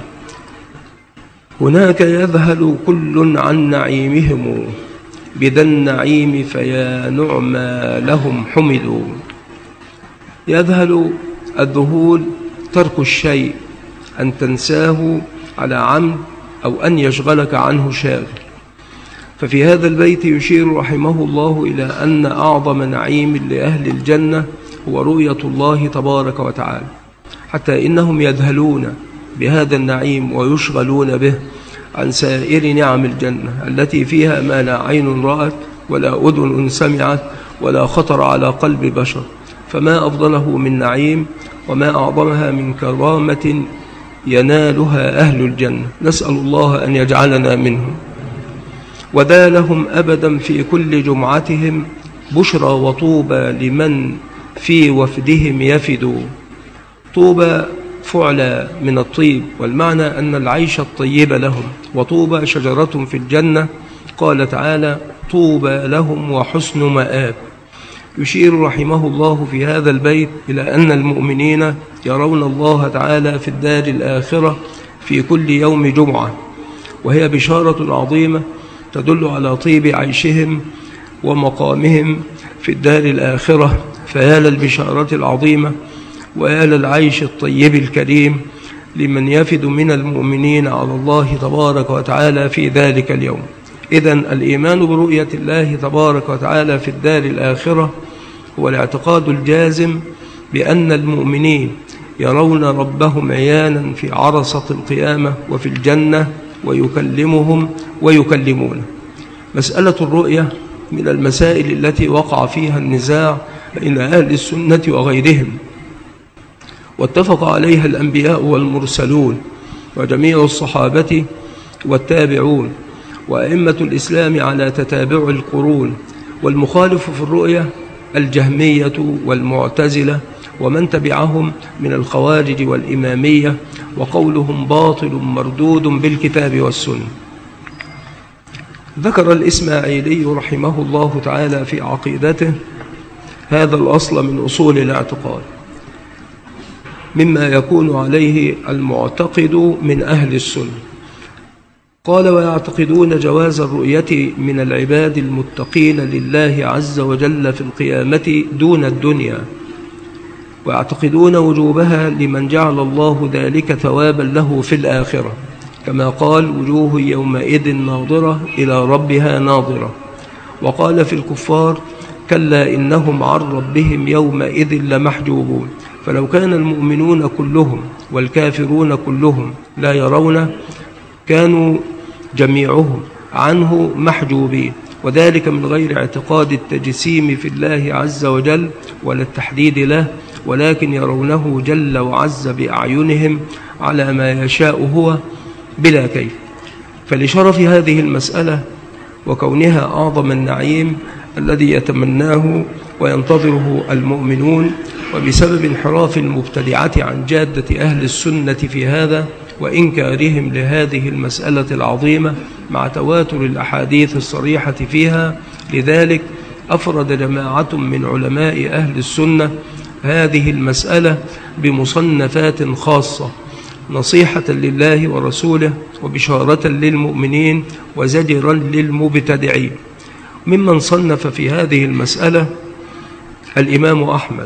هناك يذهل كل عن نعيمهم بذا النعيم فيا نعمى لهم حمدوا. يذهل الذهول ترك الشيء، أن تنساه على عمد أو أن يشغلك عنه شاغل. ففي هذا البيت يشير رحمه الله إلى أن أعظم نعيم لأهل الجنة هو رؤية الله تبارك وتعالى، حتى إنهم يذهلون بهذا النعيم ويشغلون به عن سائر نعم الجنة التي فيها ما لا عين رأت ولا أذن سمعت ولا خطر على قلب بشر. فما أفضله من نعيم وما أعظمها من كرامة ينالها أهل الجنة، نسأل الله أن يجعلنا منهم. وذا لهم أبدا في كل جمعتهم بشرى وطوبى لمن في وفدهم يفدوا. طوبى فعلى من الطيب، والمعنى أن العيش الطيب لهم، وطوبى شجرة في الجنة. قال تعالى: طوبى لهم وحسن مآب. يشير رحمه الله في هذا البيت إلى أن المؤمنين يرون الله تعالى في الدار الآخرة في كل يوم جمعة، وهي بشارة عظيمة تدل على طيب عيشهم ومقامهم في الدار الآخرة. فيا للبشارة العظيمة ويا للعيش الطيب الكريم لمن يفد من المؤمنين على الله تبارك وتعالى في ذلك اليوم. إذن الإيمان برؤية الله تبارك وتعالى في الدار الآخرة هو الاعتقاد الجازم بأن المؤمنين يرون ربهم عيانا في عرصة القيامة وفي الجنة ويكلمهم ويكلمونه. مسألة الرؤية من المسائل التي وقع فيها النزاع بين أهل السنة وغيرهم، واتفق عليها الأنبياء والمرسلون وجميع الصحابة والتابعون وأئمة الإسلام على تتابع القرون. والمخالف في الرؤية الجهمية والمعتزلة ومن تبعهم من الخوارج والإمامية، وقولهم باطل مردود بالكتاب والسنة. ذكر الإسماعيلي رحمه الله تعالى في عقيدته هذا الأصل من أصول الاعتقاد مما يكون عليه المعتقد من أهل السنة. قال: ويعتقدون جواز الرؤية من العباد المتقين لله عز وجل في القيامة دون الدنيا، ويعتقدون وجوبها لمن جعل الله ذلك ثوابا له في الآخرة، كما قال: وجوه يومئذ ناظرة إلى ربها ناظرة. وقال في الكفار: كلا إنهم عن ربهم يومئذ لمحجوبون. فلو كان المؤمنون كلهم والكافرون كلهم لا يرون كانوا جميعهم عنه محجوبين، وذلك من غير اعتقاد التجسيم في الله عز وجل ولا التحديد له، ولكن يرونه جل وعز بأعينهم على ما يشاء هو بلا كيف. فلشرف هذه المسألة وكونها أعظم النعيم الذي يتمناه وينتظره المؤمنون، وبسبب انحراف المبتدعة عن جادة أهل السنة في هذا وإنكارهم لهذه المسألة العظيمة مع تواتر الأحاديث الصريحة فيها، لذلك أفرد جماعة من علماء أهل السنة هذه المسألة بمصنفات خاصة نصيحة لله ورسوله وبشارة للمؤمنين وزجرا للمبتدعين. ممن صنف في هذه المسألة الإمام أحمد.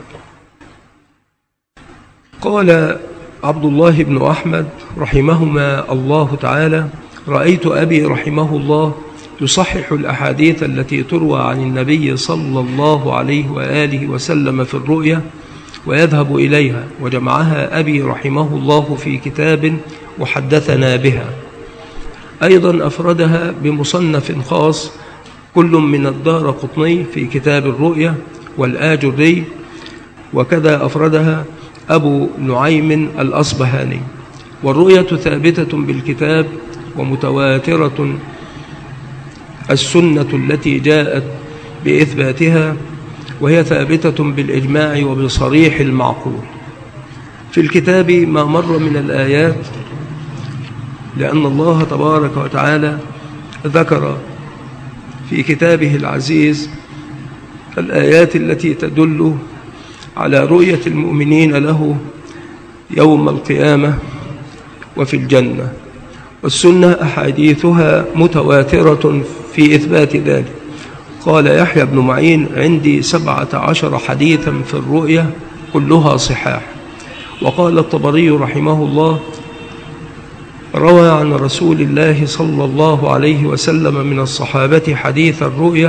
قال عبد الله بن أحمد رحمهما الله تعالى: رأيت أبي رحمه الله يصحح الأحاديث التي تروى عن النبي صلى الله عليه وآله وسلم في الرؤيا ويذهب إليها، وجمعها أبي رحمه الله في كتاب وحدثنا بها. أيضا أفردها بمصنف خاص كل من الدارقطني في كتاب الرؤيا والآجري، وكذا أفردها أبو نعيم الأصبهاني. والرؤية ثابتة بالكتاب ومتواترة السنة التي جاءت بإثباتها، وهي ثابتة بالإجماع وبصريح المعقول. في الكتاب ما مر من الآيات، لأن الله تبارك وتعالى ذكر في كتابه العزيز الآيات التي تدل على رؤية المؤمنين له يوم القيامة وفي الجنة، والسنة أحاديثها متواترة في إثبات ذلك. قال يحيى بن معين: عندي 17 حديثا في الرؤية كلها صحاح. وقال الطبري رحمه الله: روى عن رسول الله صلى الله عليه وسلم من الصحابة حديث الرؤية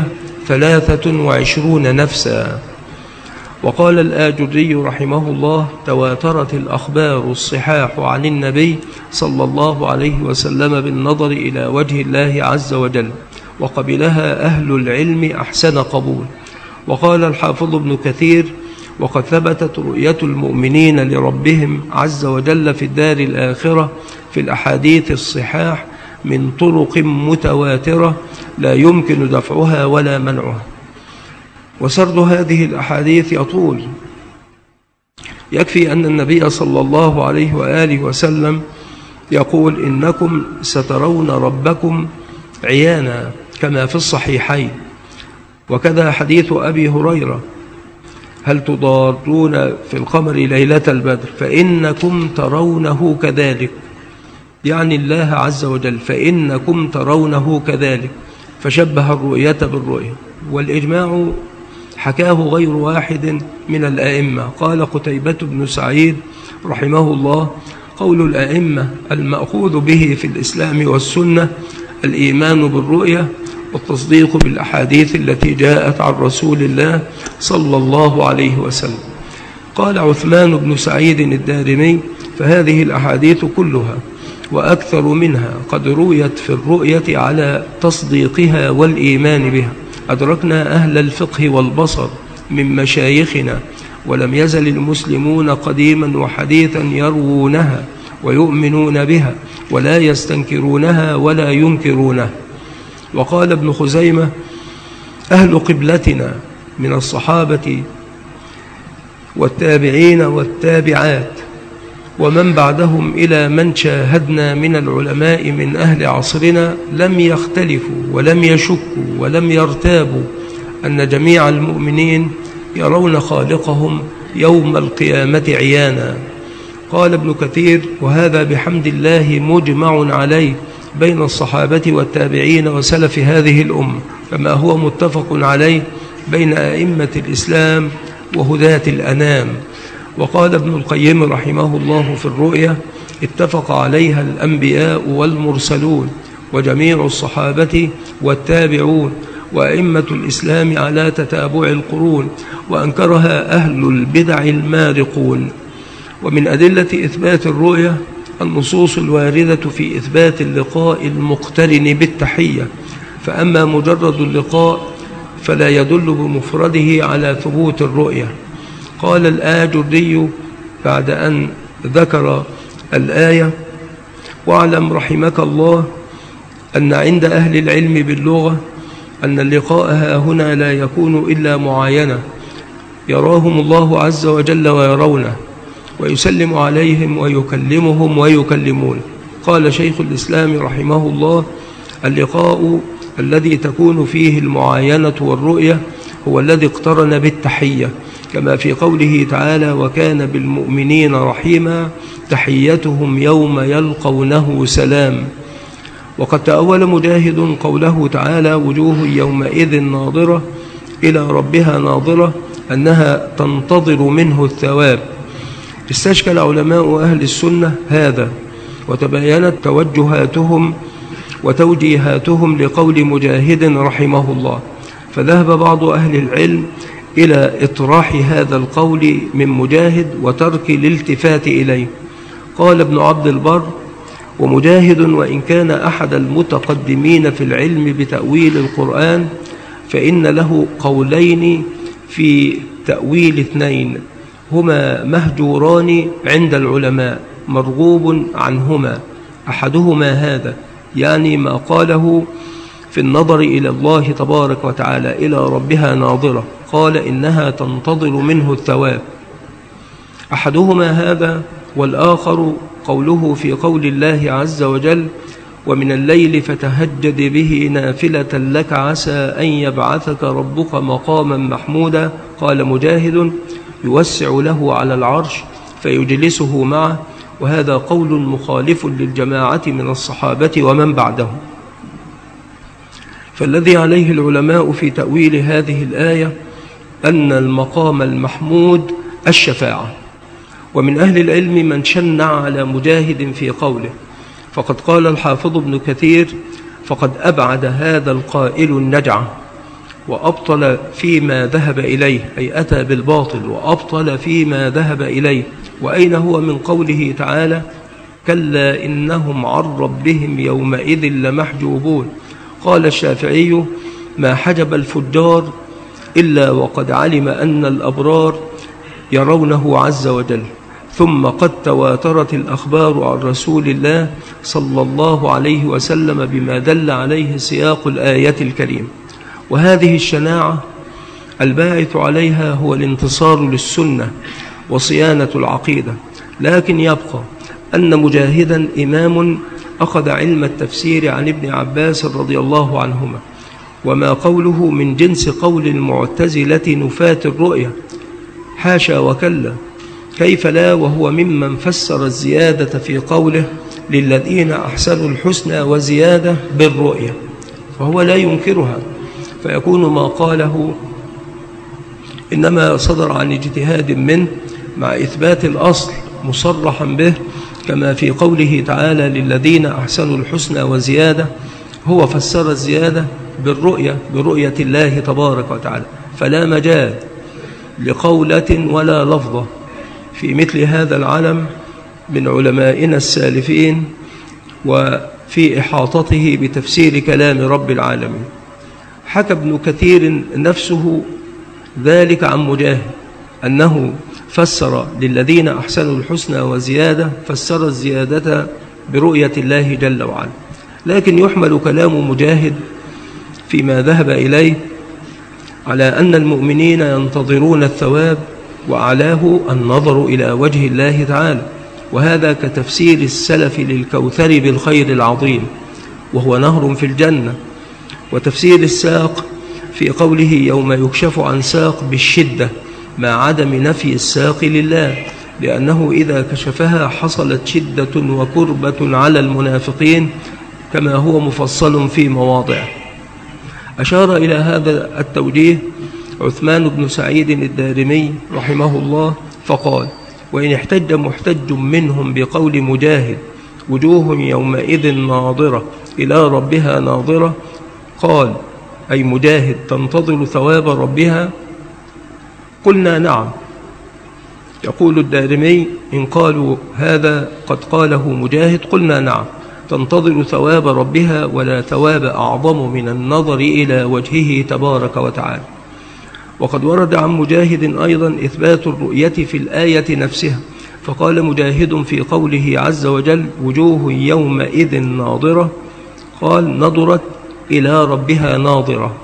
23 نفسا. وقال الآجري رحمه الله: تواترت الأخبار الصحاح عن النبي صلى الله عليه وسلم بالنظر إلى وجه الله عز وجل، وقبلها أهل العلم أحسن قبول. وقال الحافظ ابن كثير: وقد ثبتت رؤية المؤمنين لربهم عز وجل في الدار الآخرة في الأحاديث الصحاح من طرق متواترة لا يمكن دفعها ولا منعها. وسرد هذه الأحاديث يطول، يكفي أن النبي صلى الله عليه وآله وسلم يقول: إنكم سترون ربكم عيانا، كما في الصحيحين. وكذا حديث أبي هريرة هل تضارون في القمر ليلة البدر؟ فإنكم ترونه كذلك، يعني الله عز وجل، فإنكم ترونه كذلك، فشبه الرؤية بالرؤية. والإجماع حكاه غير واحد من الأئمة. قال قتيبة بن سعيد رحمه الله: قول الأئمة المأخوذ به في الإسلام والسنة الإيمان بالرؤية والتصديق بالأحاديث التي جاءت عن رسول الله صلى الله عليه وسلم. قال عثمان بن سعيد الدارمي: فهذه الأحاديث كلها وأكثر منها قد رويت في الرؤية على تصديقها والإيمان بها. أدركنا أهل الفقه والبصر من مشايخنا، ولم يزل المسلمون قديما وحديثا يروونها ويؤمنون بها ولا يستنكرونها ولا ينكرونها. وقال ابن خزيمة: أهل قبلتنا من الصحابة والتابعين والتابعات ومن بعدهم إلى من شاهدنا من العلماء من أهل عصرنا لم يختلفوا ولم يشكوا ولم يرتابوا أن جميع المؤمنين يرون خالقهم يوم القيامة عيانا. قال ابن كثير: وهذا بحمد الله مجمع عليه بين الصحابة والتابعين وسلف هذه الأمة، كما هو متفق عليه بين أئمة الإسلام وهداة الأنام. وقال ابن القيم رحمه الله في الرؤيا: اتفق عليها الأنبياء والمرسلون وجميع الصحابة والتابعون وأئمة الإسلام على تتابع القرون، وأنكرها أهل البدع المارقون. ومن أدلة إثبات الرؤيا النصوص الواردة في إثبات اللقاء المقترن بالتحية، فأما مجرد اللقاء فلا يدل بمفرده على ثبوت الرؤيا. قال الآجري بعد أن ذكر الآية: واعلم رحمك الله أن عند أهل العلم باللغة أن اللقاء هنا لا يكون إلا معاينة، يراهم الله عز وجل ويرونه، ويسلم عليهم ويكلمهم ويكلمون. قال شيخ الإسلام رحمه الله: اللقاء الذي تكون فيه المعاينة والرؤية هو الذي اقترن بالتحية، كما في قوله تعالى: وكان بالمؤمنين رحيما تحيتهم يوم يلقونه سلام. وقد تأول مجاهد قوله تعالى: وجوه يومئذ ناظرة إلى ربها ناظرة، أنها تنتظر منه الثواب. استشكل علماء أهل السنة هذا، وتبينت توجهاتهم وتوجيهاتهم لقول مجاهد رحمه الله، فذهب بعض أهل العلم إلى إطراح هذا القول من مجاهد وترك الالتفات إليه. قال ابن عبد البر: ومجاهد وإن كان أحد المتقدمين في العلم بتأويل القرآن فإن له قولين في تأويل اثنين هما مهجوران عند العلماء مرغوب عنهما. أحدهما هذا، يعني ما قاله في النظر إلى الله تبارك وتعالى إلى ربها ناظرة، قال إنها تنتظر منه الثواب. أحدهما هذا، والآخر قوله في قول الله عز وجل: ومن الليل فتهجد به نافلة لك عسى أن يبعثك ربك مقاما محمودا. قال مجاهد: يوسع له على العرش فيجلسه معه، وهذا قول مخالف للجماعة من الصحابة ومن بعدهم. فالذي عليه العلماء في تأويل هذه الآية أن المقام المحمود الشفاعة. ومن أهل العلم من شنع على مجاهد في قوله، فقد قال الحافظ ابن كثير: فقد أبعد هذا القائل النجعة وأبطل فيما ذهب إليه، أي أتى بالباطل وأبطل فيما ذهب إليه. وأين هو من قوله تعالى: كلا إنهم عن ربهم يومئذ لمحجوبون. قال الشافعي: ما حجب الفجار إلا وقد علم أن الأبرار يرونه عز وجل. ثم قد تواترت الأخبار عن رسول الله صلى الله عليه وسلم بما دل عليه سياق الآية الكريمة. وهذه الشناعة الباعث عليها هو الانتصار للسنة وصيانة العقيدة. لكن يبقى أن مجاهدا إمام أخذ علم التفسير عن ابن عباس رضي الله عنهما، وما قوله من جنس قول المعتزلة نفاة الرؤية، حاشا وكلا، كيف لا وهو ممن فسر الزيادة في قوله للذين أحسنوا الحسنى وزيادة بالرؤية، فهو لا ينكرها، فيكون ما قاله إنما صدر عن اجتهاد منه مع إثبات الأصل مصرحا به، كما في قوله تعالى للذين أحسنوا الحسنى وزيادة، هو فسر الزيادة برؤية الله تبارك وتعالى، فلا مجال لقولة ولا لفظة في مثل هذا العلم من علمائنا السالفين وفي إحاطته بتفسير كلام رب العالمين. حكى ابن كثير نفسه ذلك عن مجاهد أنه فسر للذين أحسنوا الحسنى وزيادة، فسر الزيادة برؤية الله جل وعلا، لكن يحمل كلام مجاهد فيما ذهب إليه على أن المؤمنين ينتظرون الثواب وأعلاه النظر إلى وجه الله تعالى، وهذا كتفسير السلف للكوثر بالخير العظيم وهو نهر في الجنة، وتفسير الساق في قوله يوم يكشف عن ساق بالشدة مع عدم نفي الساق لله، لأنه إذا كشفها حصلت شدة وكربة على المنافقين كما هو مفصل في مواضعه. أشار إلى هذا التوجيه عثمان بن سعيد الدارمي رحمه الله فقال وإن احتج محتج منهم بقول مجاهد وجوه يومئذ ناظرة إلى ربها ناظرة، قال أي مجاهد تنتظر ثواب ربها؟ قلنا نعم. يقول الدارمي إن قالوا هذا قد قاله مجاهد قلنا نعم، تنتظر ثواب ربها، ولا ثواب أعظم من النظر إلى وجهه تبارك وتعالى. وقد ورد عن مجاهد أيضا إثبات الرؤية في الآية نفسها، فقال مجاهد في قوله عز وجل وجوه يومئذ ناظرة، قال نظرت إلى ربها ناظرة،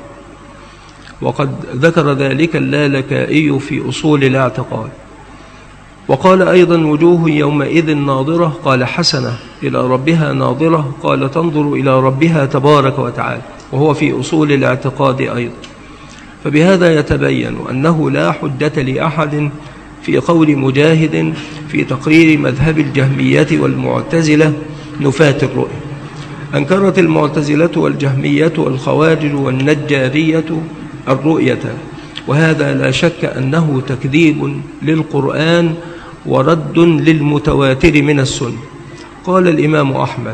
وقد ذكر ذلك اللالكائي في أصول الاعتقاد. وقال أيضا وجوه يومئذ ناظرة، قال حسنة إلى ربها ناظرة، قال تنظر إلى ربها تبارك وتعالى، وهو في أصول الاعتقاد أيضا. فبهذا يتبين أنه لا حجة لأحد في قول مجاهد في تقرير مذهب الجهمية والمعتزلة نفاة الرؤية. أنكرت المعتزلة والجهمية والخوارج والنجارية الرؤية، وهذا لا شك أنه تكذيب للقرآن ورد للمتواتر من السنة. قال الإمام أحمد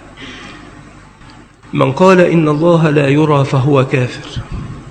من قال إن الله لا يرى فهو كافر،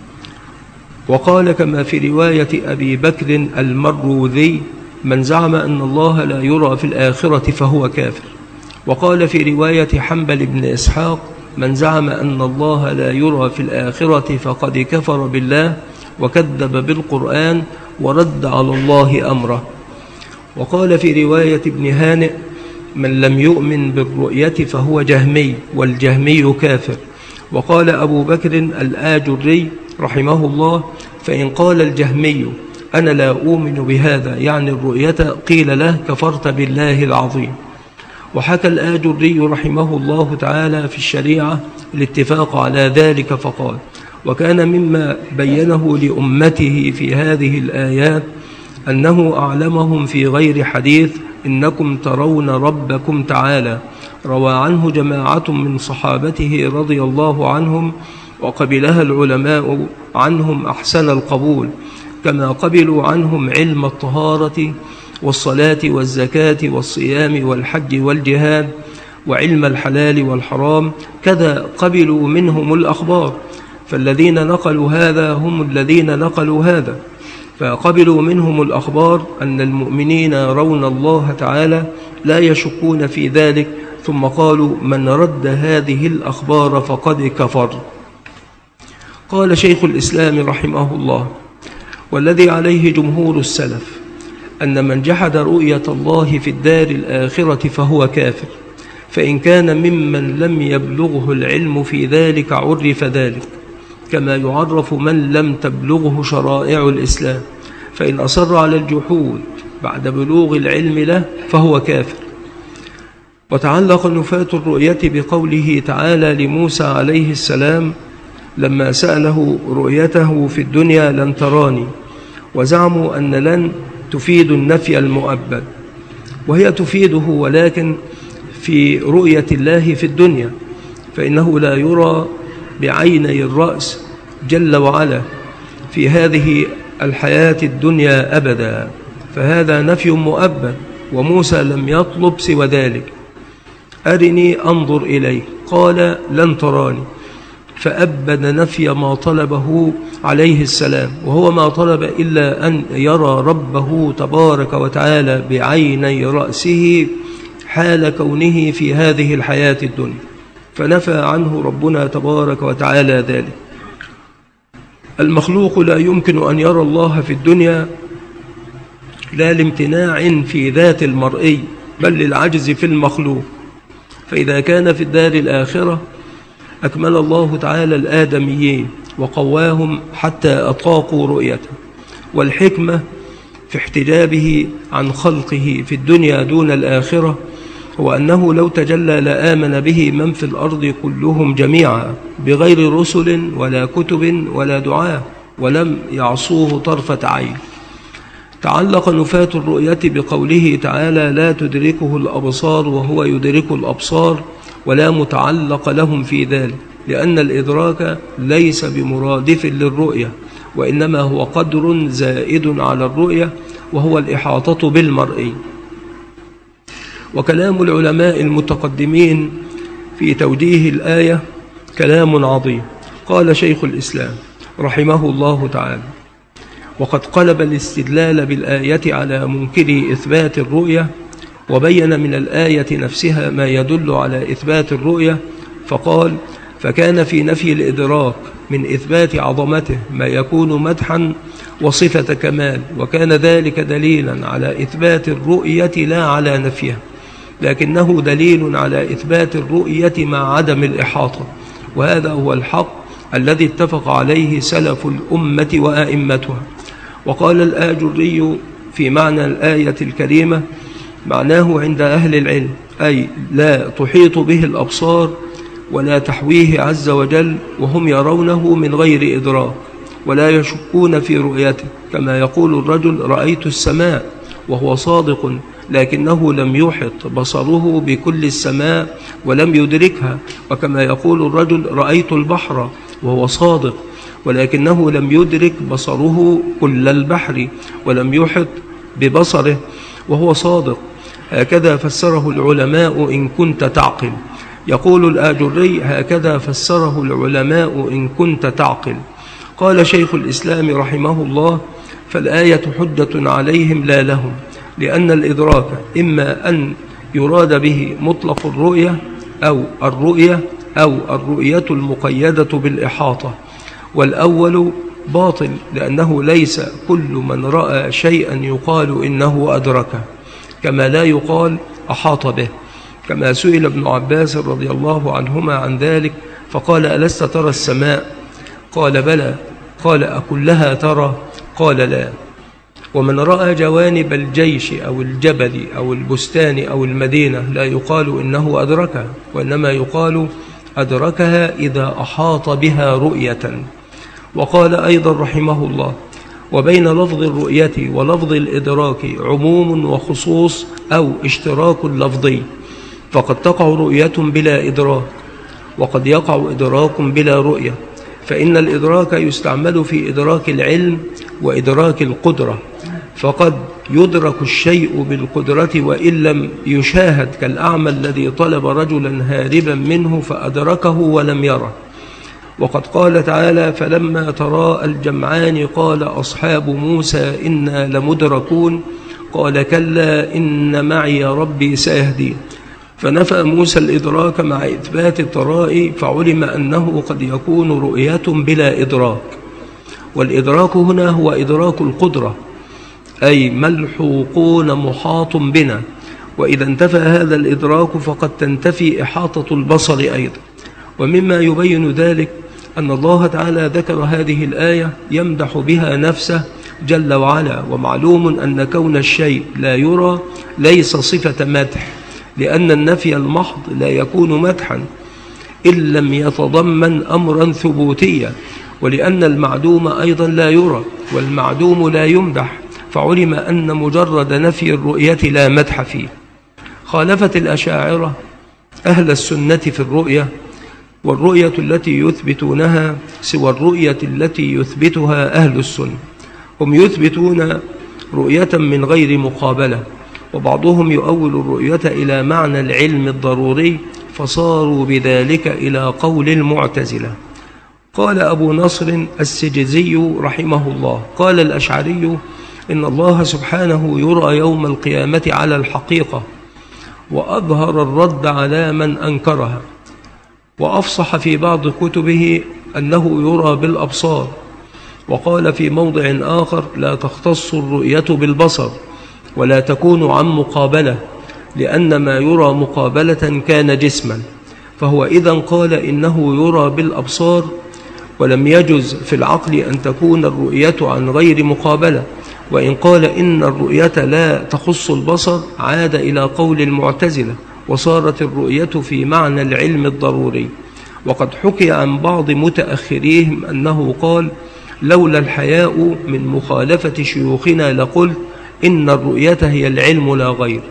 وقال كما في رواية أبي بكر المروذي من زعم أن الله لا يرى في الآخرة فهو كافر، وقال في رواية حنبل بن إسحاق من زعم أن الله لا يرى في الآخرة فقد كفر بالله وكذب بالقرآن ورد على الله أمره. وقال في رواية ابن هانئ من لم يؤمن بالرؤية فهو جهمي والجهمي كافر. وقال أبو بكر الآجري رحمه الله فإن قال الجهمي أنا لا أؤمن بهذا يعني الرؤية قيل له كفرت بالله العظيم. وحكى الآجري رحمه الله تعالى في الشريعة الاتفاق على ذلك فقال وكان مما بينه لأمته في هذه الآيات أنه أعلمهم في غير حديث إنكم ترون ربكم تعالى، روى عنه جماعة من صحابته رضي الله عنهم، وقبلها العلماء عنهم أحسن القبول، كما قبلوا عنهم علم الطهارة والصلاة والزكاة والصيام والحج والجهاد وعلم الحلال والحرام، كذا قبلوا منهم الأخبار، فالذين نقلوا هذا هم الذين نقلوا هذا، فقبلوا منهم الأخبار أن المؤمنين يرون الله تعالى لا يشكون في ذلك، ثم قالوا من رد هذه الأخبار فقد كفر. قال شيخ الإسلام رحمه الله والذي عليه جمهور السلف أن من جحد رؤية الله في الدار الآخرة فهو كافر، فإن كان ممن لم يبلغه العلم في ذلك عرف ذلك، كما يعرف من لم تبلغه شرائع الإسلام، فإن أصر على الجحود بعد بلوغ العلم له فهو كافر. وتعلق نفاة الرؤية بقوله تعالى لموسى عليه السلام لما سأله رؤيته في الدنيا لن تراني، وزعموا أن لن تفيد النفي المؤبد، وهي تفيده ولكن في رؤية الله في الدنيا، فإنه لا يرى بعيني الرأس جل وعلا في هذه الحياة الدنيا أبدا، فهذا نفي مؤبد، وموسى لم يطلب سوى ذلك. أرني أنظر إليه، قال لن تراني، فأبد نفي ما طلبه عليه السلام، وهو ما طلب إلا أن يرى ربه تبارك وتعالى بعيني رأسه حال كونه في هذه الحياة الدنيا، فنفى عنه ربنا تبارك وتعالى ذلك. المخلوق لا يمكن أن يرى الله في الدنيا لا لامتناع في ذات المرئي، بل للعجز في المخلوق. فإذا كان في الدار الآخرة أكمل الله تعالى الآدميين وقواهم حتى أطاقوا رؤيته، والحكمة في احتجابه عن خلقه في الدنيا دون الآخرة هو أنه لو تجلى لآمن به من في الأرض كلهم جميعا بغير رسل ولا كتب ولا دعاء، ولم يعصوه طرفة عين. تعلق نفاة الرؤية بقوله تعالى لا تدركه الأبصار وهو يدرك الأبصار، ولا متعلق لهم في ذلك، لأن الإدراك ليس بمرادف للرؤية، وإنما هو قدر زائد على الرؤية، وهو الإحاطة بالمرئي. وكلام العلماء المتقدمين في توجيه الآية كلام عظيم. قال شيخ الإسلام رحمه الله تعالى: وقد قلب الاستدلال بالآية على منكر إثبات الرؤية، وبين من الآية نفسها ما يدل على إثبات الرؤية، فقال: فكان في نفي الإدراك من إثبات عظمته ما يكون مدحا وصفة كمال، وكان ذلك دليلا على إثبات الرؤية لا على نفيها، لكنه دليل على إثبات الرؤية مع عدم الإحاطة، وهذا هو الحق الذي اتفق عليه سلف الأمة وأئمتها. وقال الآجري في معنى الآية الكريمة: معناه عند أهل العلم أي لا تحيط به الأبصار ولا تحويه عز وجل، وهم يرونه من غير إدراك ولا يشكون في رؤيته، كما يقول الرجل رأيت السماء وهو صادق، لكنه لم يحط بصره بكل السماء ولم يدركها، وكما يقول الرجل رأيت البحر وهو صادق، ولكنه لم يدرك بصره كل البحر ولم يحط ببصره وهو صادق. هكذا فسره العلماء إن كنت تعقل. يقول الآجري: هكذا فسره العلماء إن كنت تعقل. قال شيخ الإسلام رحمه الله: فالآية حجة عليهم لا لهم، لأن الإدراك إما أن يراد به مطلق الرؤية أو الرؤية المقيدة بالإحاطة، والأول باطل، لأنه ليس كل من رأى شيئا يقال إنه أدركه، كما لا يقال أحاط به، كما سئل ابن عباس رضي الله عنهما عن ذلك فقال: ألست ترى السماء؟ قال: بلى. قال: أكلها ترى؟ قال: لا. ومن رأى جوانب الجيش أو الجبل أو البستان أو المدينة لا يقال إنه أدركها، وإنما يقال أدركها إذا أحاط بها رؤية. وقال أيضا رحمه الله: وبين لفظ الرؤية ولفظ الإدراك عموم وخصوص أو اشتراك لفظي، فقد تقع رؤية بلا إدراك، وقد يقع إدراك بلا رؤية، فإن الإدراك يستعمل في إدراك العلم وإدراك القدرة، فقد يدرك الشيء بالقدرة وإن لم يشاهد، كالأعمى الذي طلب رجلا هاربا منه فأدركه ولم يره. وقد قال تعالى: فلما تراءى الجمعان قال أصحاب موسى إنا لمدركون، قال كلا إن معي ربي سيهدين. فنفى موسى الإدراك مع إثبات التراءي، فعلم أنه قد يكون رؤية بلا إدراك، والإدراك هنا هو إدراك القدرة، أي ملحوقون محاط بنا، وإذا انتفى هذا الإدراك فقد تنتفي إحاطة البصر أيضا. ومما يبين ذلك أن الله تعالى ذكر هذه الآية يمدح بها نفسه جل وعلا، ومعلوم أن كون الشيء لا يرى ليس صفة مدح، لأن النفي المحض لا يكون مدحا إن لم يتضمن أمرا ثبوتيا، ولأن المعدوم أيضا لا يرى والمعدوم لا يمدح، فعلم أن مجرد نفي الرؤية لا مدح فيه. خالفت الأشاعرة أهل السنة في الرؤية، والرؤية التي يثبتونها سوى الرؤية التي يثبتها أهل السنة. هم يثبتون رؤية من غير مقابلة، وبعضهم يؤول الرؤية إلى معنى العلم الضروري، فصاروا بذلك إلى قول المعتزلة. قال أبو نصر السجزي رحمه الله: قال الأشعري إن الله سبحانه يرى يوم القيامة على الحقيقة، وأظهر الرد على من أنكرها، وأفصح في بعض كتبه أنه يرى بالأبصار. وقال في موضع آخر: لا تختص الرؤية بالبصر ولا تكون عن مقابلة، لأن ما يرى مقابلة كان جسما. فهو إذن قال إنه يرى بالأبصار، ولم يجز في العقل أن تكون الرؤية عن غير مقابلة. وإن قال إن الرؤية لا تخص البصر عاد إلى قول المعتزلة، وصارت الرؤية في معنى العلم الضروري. وقد حكي عن بعض متأخريهم أنه قال: لولا الحياء من مخالفة شيوخنا لقلت إن الرؤية هي العلم لا غير.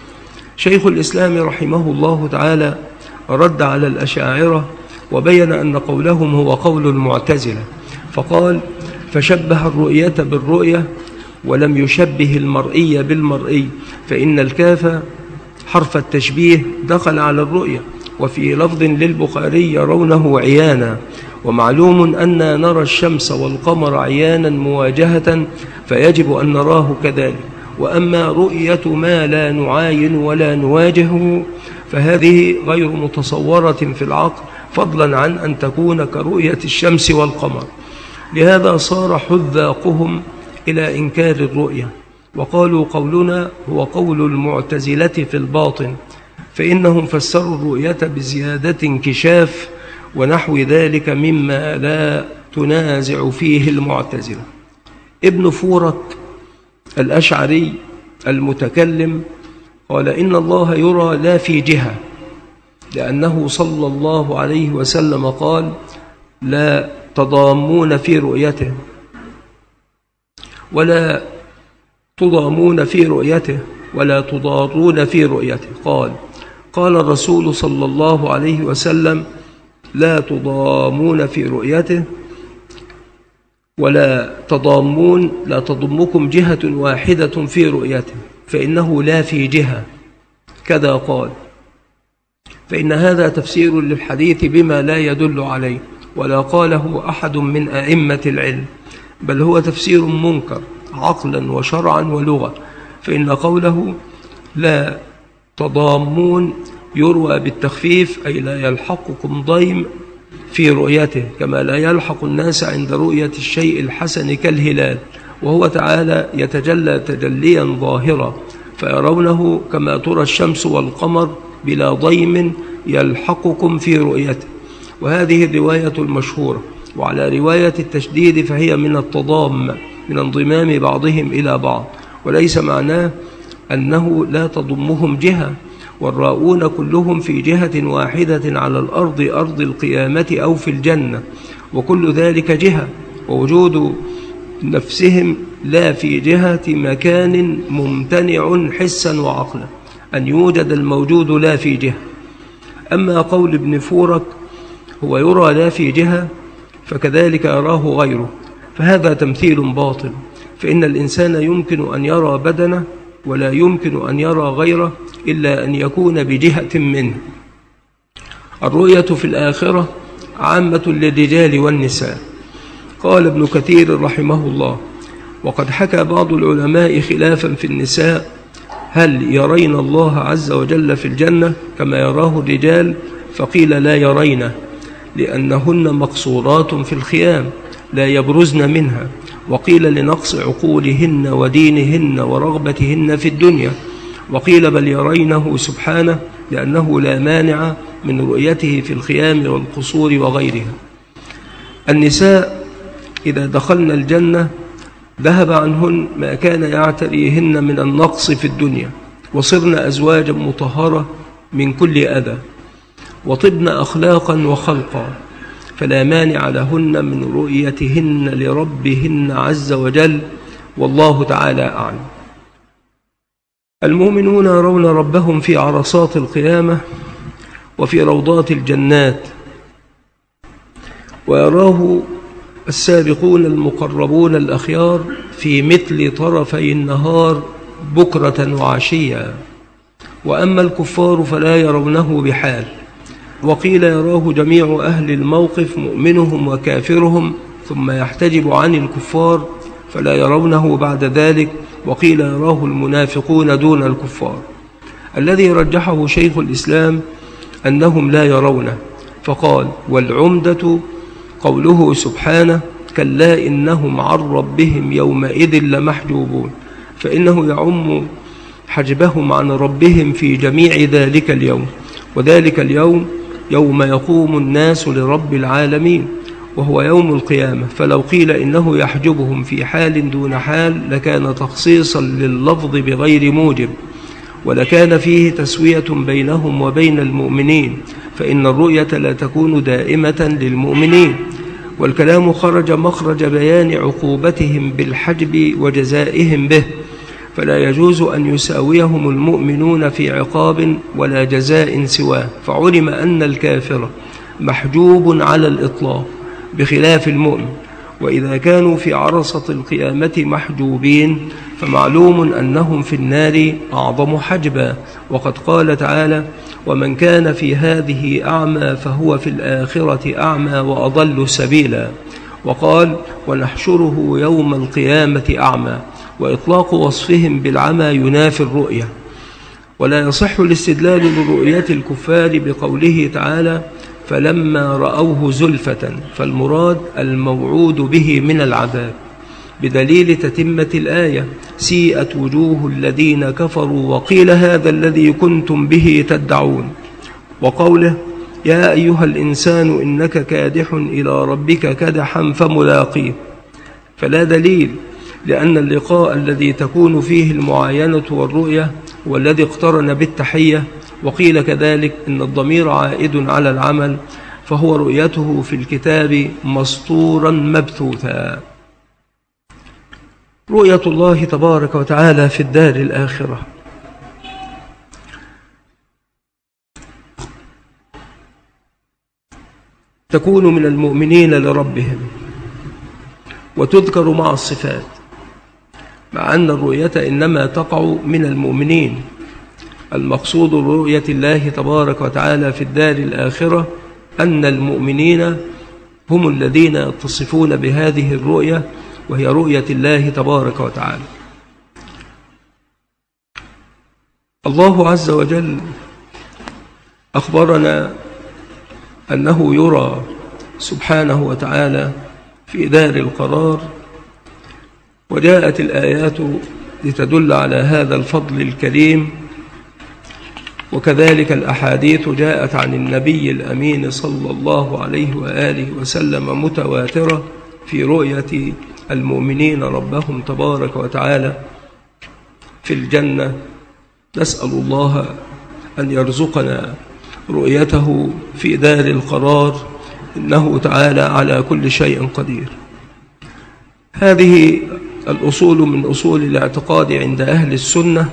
شيخ الإسلام رحمه الله تعالى رد على الأشاعرة وبين أن قولهم هو قول المعتزلة، فقال: فشبه الرؤية بالرؤية ولم يشبه المرئي بالمرئي، فإن الكاف حرف التشبيه دخل على الرؤية. وفي لفظ للبخاري: يرونه عيانا. ومعلوم أن نرى الشمس والقمر عيانا مواجهة، فيجب أن نراه كذلك. وأما رؤية ما لا نعاين ولا نواجهه فهذه غير متصورة في العقل، فضلا عن أن تكون كرؤية الشمس والقمر. لهذا صار حذاقهم إلى إنكار الرؤية، وقالوا قولنا هو قول المعتزلة في الباطن، فإنهم فسروا الرؤية بزيادة انكشاف ونحو ذلك مما لا تنازع فيه المعتزلة. ابن فورك الأشعري المتكلم قال: إن الله يرى لا في جهة، لأنه صلى الله عليه وسلم قال: لا تضامون في رؤيته ولا تضامون في رؤيته ولا تضارون في رؤيته. قال الرسول صلى الله عليه وسلم: لا تضامون في رؤيته ولا تضامون، لا تضمكم جهة واحدة في رؤيته، فإنه لا في جهة كذا قال. فإن هذا تفسير للحديث بما لا يدل عليه، ولا قاله أحد من أئمة العلم، بل هو تفسير منكر عقلا وشرعا ولغة. فإن قوله لا تضامون يروى بالتخفيف، أي لا يلحقكم ضيم في رؤيته، كما لا يلحق الناس عند رؤية الشيء الحسن كالهلال، وهو تعالى يتجلى تجليا ظاهرا، فيرونه كما ترى الشمس والقمر بلا ضيم يلحقكم في رؤيته. وهذه الرواية المشهورة. وعلى رواية التشديد فهي من التضام، من انضمام بعضهم إلى بعض، وليس معناه أنه لا تضمهم جهة، والراؤون كلهم في جهة واحدة على الأرض، أرض القيامة أو في الجنة، وكل ذلك جهة، ووجود نفسهم لا في جهة مكان ممتنع حسا وعقلا، أن يوجد الموجود لا في جهة. أما قول ابن فورك هو يرى لا في جهة، فكذلك يراه غيره، فهذا تمثيل باطل، فإن الإنسان يمكن أن يرى بدنه ولا يمكن أن يرى غيره إلا أن يكون بجهة منه. الرؤية في الآخرة عامة للرجال والنساء. قال ابن كثير رحمه الله: وقد حكى بعض العلماء خلافا في النساء، هل يرين الله عز وجل في الجنة كما يراه الرجال؟ فقيل لا يرينه، لأنهن مقصورات في الخيام لا يبرزن منها. وقيل لنقص عقولهن ودينهن ورغبتهن في الدنيا. وقيل بل يرينه سبحانه، لأنه لا مانع من رؤيته في الخيام والقصور وغيرها. النساء إذا دخلن الجنة ذهب عنهن ما كان يعتريهن من النقص في الدنيا، وصرن أزواجا مطهرة من كل أذى، وطبن أخلاقا وخلقا، فلا مانع لهن من رؤيتهن لربهن عز وجل، والله تعالى أعلم. المؤمنون يرون ربهم في عرصات القيامة وفي روضات الجنات، ويراه السابقون المقربون الأخيار في مثل طرفي النهار بكرة وعشيا، وأما الكفار فلا يرونه بحال. وقيل يراه جميع أهل الموقف مؤمنهم وكافرهم، ثم يحتجب عن الكفار فلا يرونه بعد ذلك. وقيل يراه المنافقون دون الكفار. الذي رجحه شيخ الإسلام أنهم لا يرونه، فقال: والعمدة قوله سبحانه: كلا إنهم عن ربهم يومئذ لمحجوبون، فإنه يعم حجبهم عن ربهم في جميع ذلك اليوم، وذلك اليوم يوم يقوم الناس لرب العالمين، وهو يوم القيامة. فلو قيل إنه يحجبهم في حال دون حال لكان تخصيصا لللفظ بغير موجب، ولكان فيه تسوية بينهم وبين المؤمنين، فإن الرؤية لا تكون دائمة للمؤمنين. والكلام خرج مخرج بيان عقوبتهم بالحجب وجزائهم به، فلا يجوز أن يساويهم المؤمنون في عقاب ولا جزاء سواه. فعلم أن الكافر محجوب على الإطلاق بخلاف المؤمن، وإذا كانوا في عرصة القيامة محجوبين فمعلوم أنهم في النار أعظم حجبا. وقد قال تعالى: ومن كان في هذه أعمى فهو في الآخرة أعمى وأضل سبيلا. وقال: ونحشره يوم القيامة أعمى. وإطلاق وصفهم بالعمى ينافي الرؤية، ولا يصح الاستدلال لرؤية الكفار بقوله تعالى: فلما رأوه زلفة، فالمراد الموعود به من العذاب، بدليل تتمة الآية: سيئت وجوه الذين كفروا وقيل هذا الذي كنتم به تدعون. وقوله: يا أيها الإنسان إنك كادح إلى ربك كدحا فملاقيه. فلا دليل، لأن اللقاء الذي تكون فيه المعاينة والرؤية هو الذي اقترن بالتحية. وقيل كذلك إن الضمير عائد على العمل، فهو رؤيته في الكتاب مسطورا مبثوثا. رؤية الله تبارك وتعالى في الدار الآخرة تكون من المؤمنين لربهم، وتذكر مع الصفات، مع أن الرؤية إنما تقع من المؤمنين. المقصود برؤية الله تبارك وتعالى في الدار الآخرة أن المؤمنين هم الذين يتصفون بهذه الرؤية، وهي رؤية الله تبارك وتعالى. الله عز وجل أخبرنا أنه يرى سبحانه وتعالى في دار القرار، وجاءت الآيات لتدل على هذا الفضل الكريم، وكذلك الأحاديث جاءت عن النبي الأمين صلى الله عليه وآله وسلم متواترة في رؤية المؤمنين ربهم تبارك وتعالى في الجنة. نسأل الله أن يرزقنا رؤيته في دار القرار، إنه تعالى على كل شيء قدير. هذه الأصول من أصول الاعتقاد عند أهل السنة،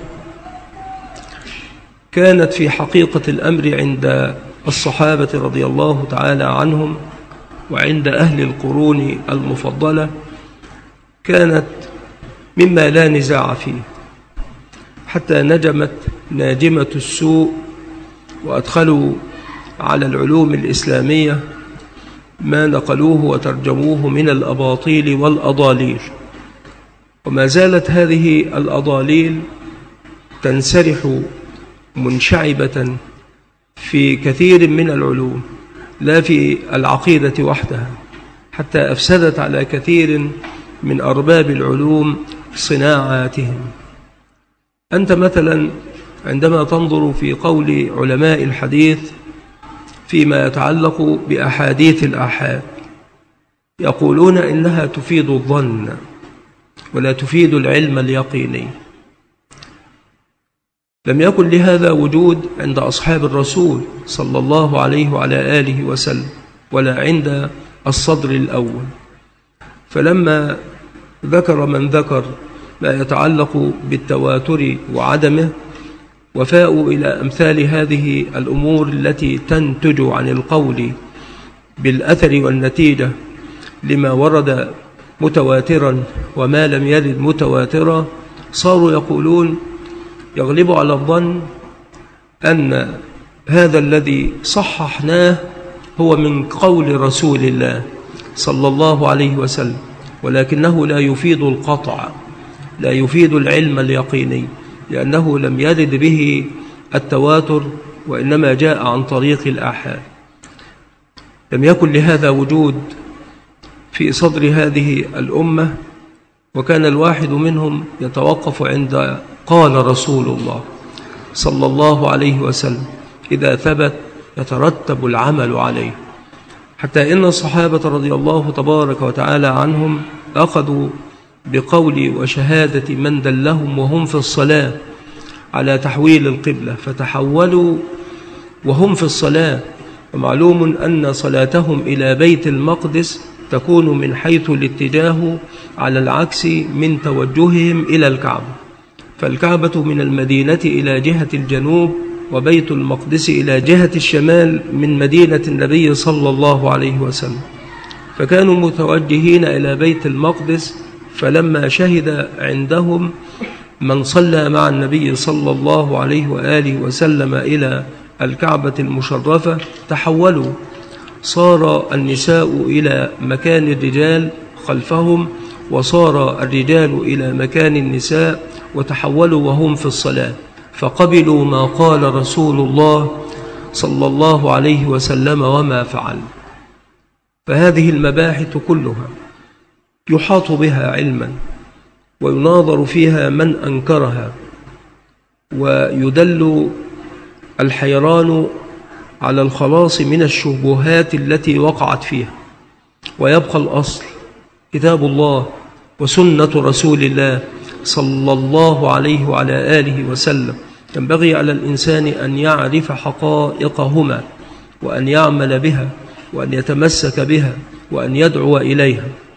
كانت في حقيقة الأمر عند الصحابة رضي الله تعالى عنهم وعند أهل القرون المفضلة، كانت مما لا نزاع فيه، حتى نجمت ناجمة السوء وأدخلوا على العلوم الإسلامية ما نقلوه وترجموه من الأباطيل والأضاليل. وما زالت هذه الأضاليل تنسرح منشعبة في كثير من العلوم، لا في العقيدة وحدها، حتى أفسدت على كثير من أرباب العلوم صناعاتهم. أنت مثلا عندما تنظر في قول علماء الحديث فيما يتعلق بأحاديث الآحاد، يقولون إنها تفيد الظن ولا تفيد العلم اليقيني. لم يكن لهذا وجود عند أصحاب الرسول صلى الله عليه وعلى آله وسلم، ولا عند الصدر الأول. فلما ذكر من ذكر ما يتعلق بالتواتر وعدمه، وفاءوا إلى أمثال هذه الأمور التي تنتج عن القول بالأثر والنتيجة لما ورد متواترا وما لم يرد متواترا، صاروا يقولون يغلب على الظن أن هذا الذي صححناه هو من قول رسول الله صلى الله عليه وسلم، ولكنه لا يفيد القطع، لا يفيد العلم اليقيني، لأنه لم يرد به التواتر، وإنما جاء عن طريق الآحاد. لم يكن لهذا وجود في صدر هذه الأمة، وكان الواحد منهم يتوقف عند قال رسول الله صلى الله عليه وسلم، إذا ثبت يترتب العمل عليه. حتى إن الصحابة رضي الله تبارك وتعالى عنهم أخذوا بقول وشهادة من دلهم وهم في الصلاة على تحويل القبلة، فتحولوا وهم في الصلاة. ومعلوم أن صلاتهم إلى بيت المقدس تكون من حيث الاتجاه على العكس من توجههم إلى الكعبة، فالكعبة من المدينة إلى جهة الجنوب، وبيت المقدس إلى جهة الشمال من مدينة النبي صلى الله عليه وسلم، فكانوا متوجهين إلى بيت المقدس. فلما شهد عندهم من صلى مع النبي صلى الله عليه وآله وسلم إلى الكعبة المشرفة تحولوا، صار النساء إلى مكان الرجال خلفهم، وصار الرجال إلى مكان النساء، وتحولوا وهم في الصلاة، فقبلوا ما قال رسول الله صلى الله عليه وسلم وما فعل. فهذه المباحث كلها يحاط بها علما، ويناظر فيها من أنكرها، ويدل الحيران على الخلاص من الشبهات التي وقعت فيها، ويبقى الأصل كتاب الله وسنة رسول الله صلى الله عليه وعلى آله وسلم. ينبغي على الإنسان أن يعرف حقائقهما، وأن يعمل بها، وأن يتمسك بها، وأن يدعو إليها.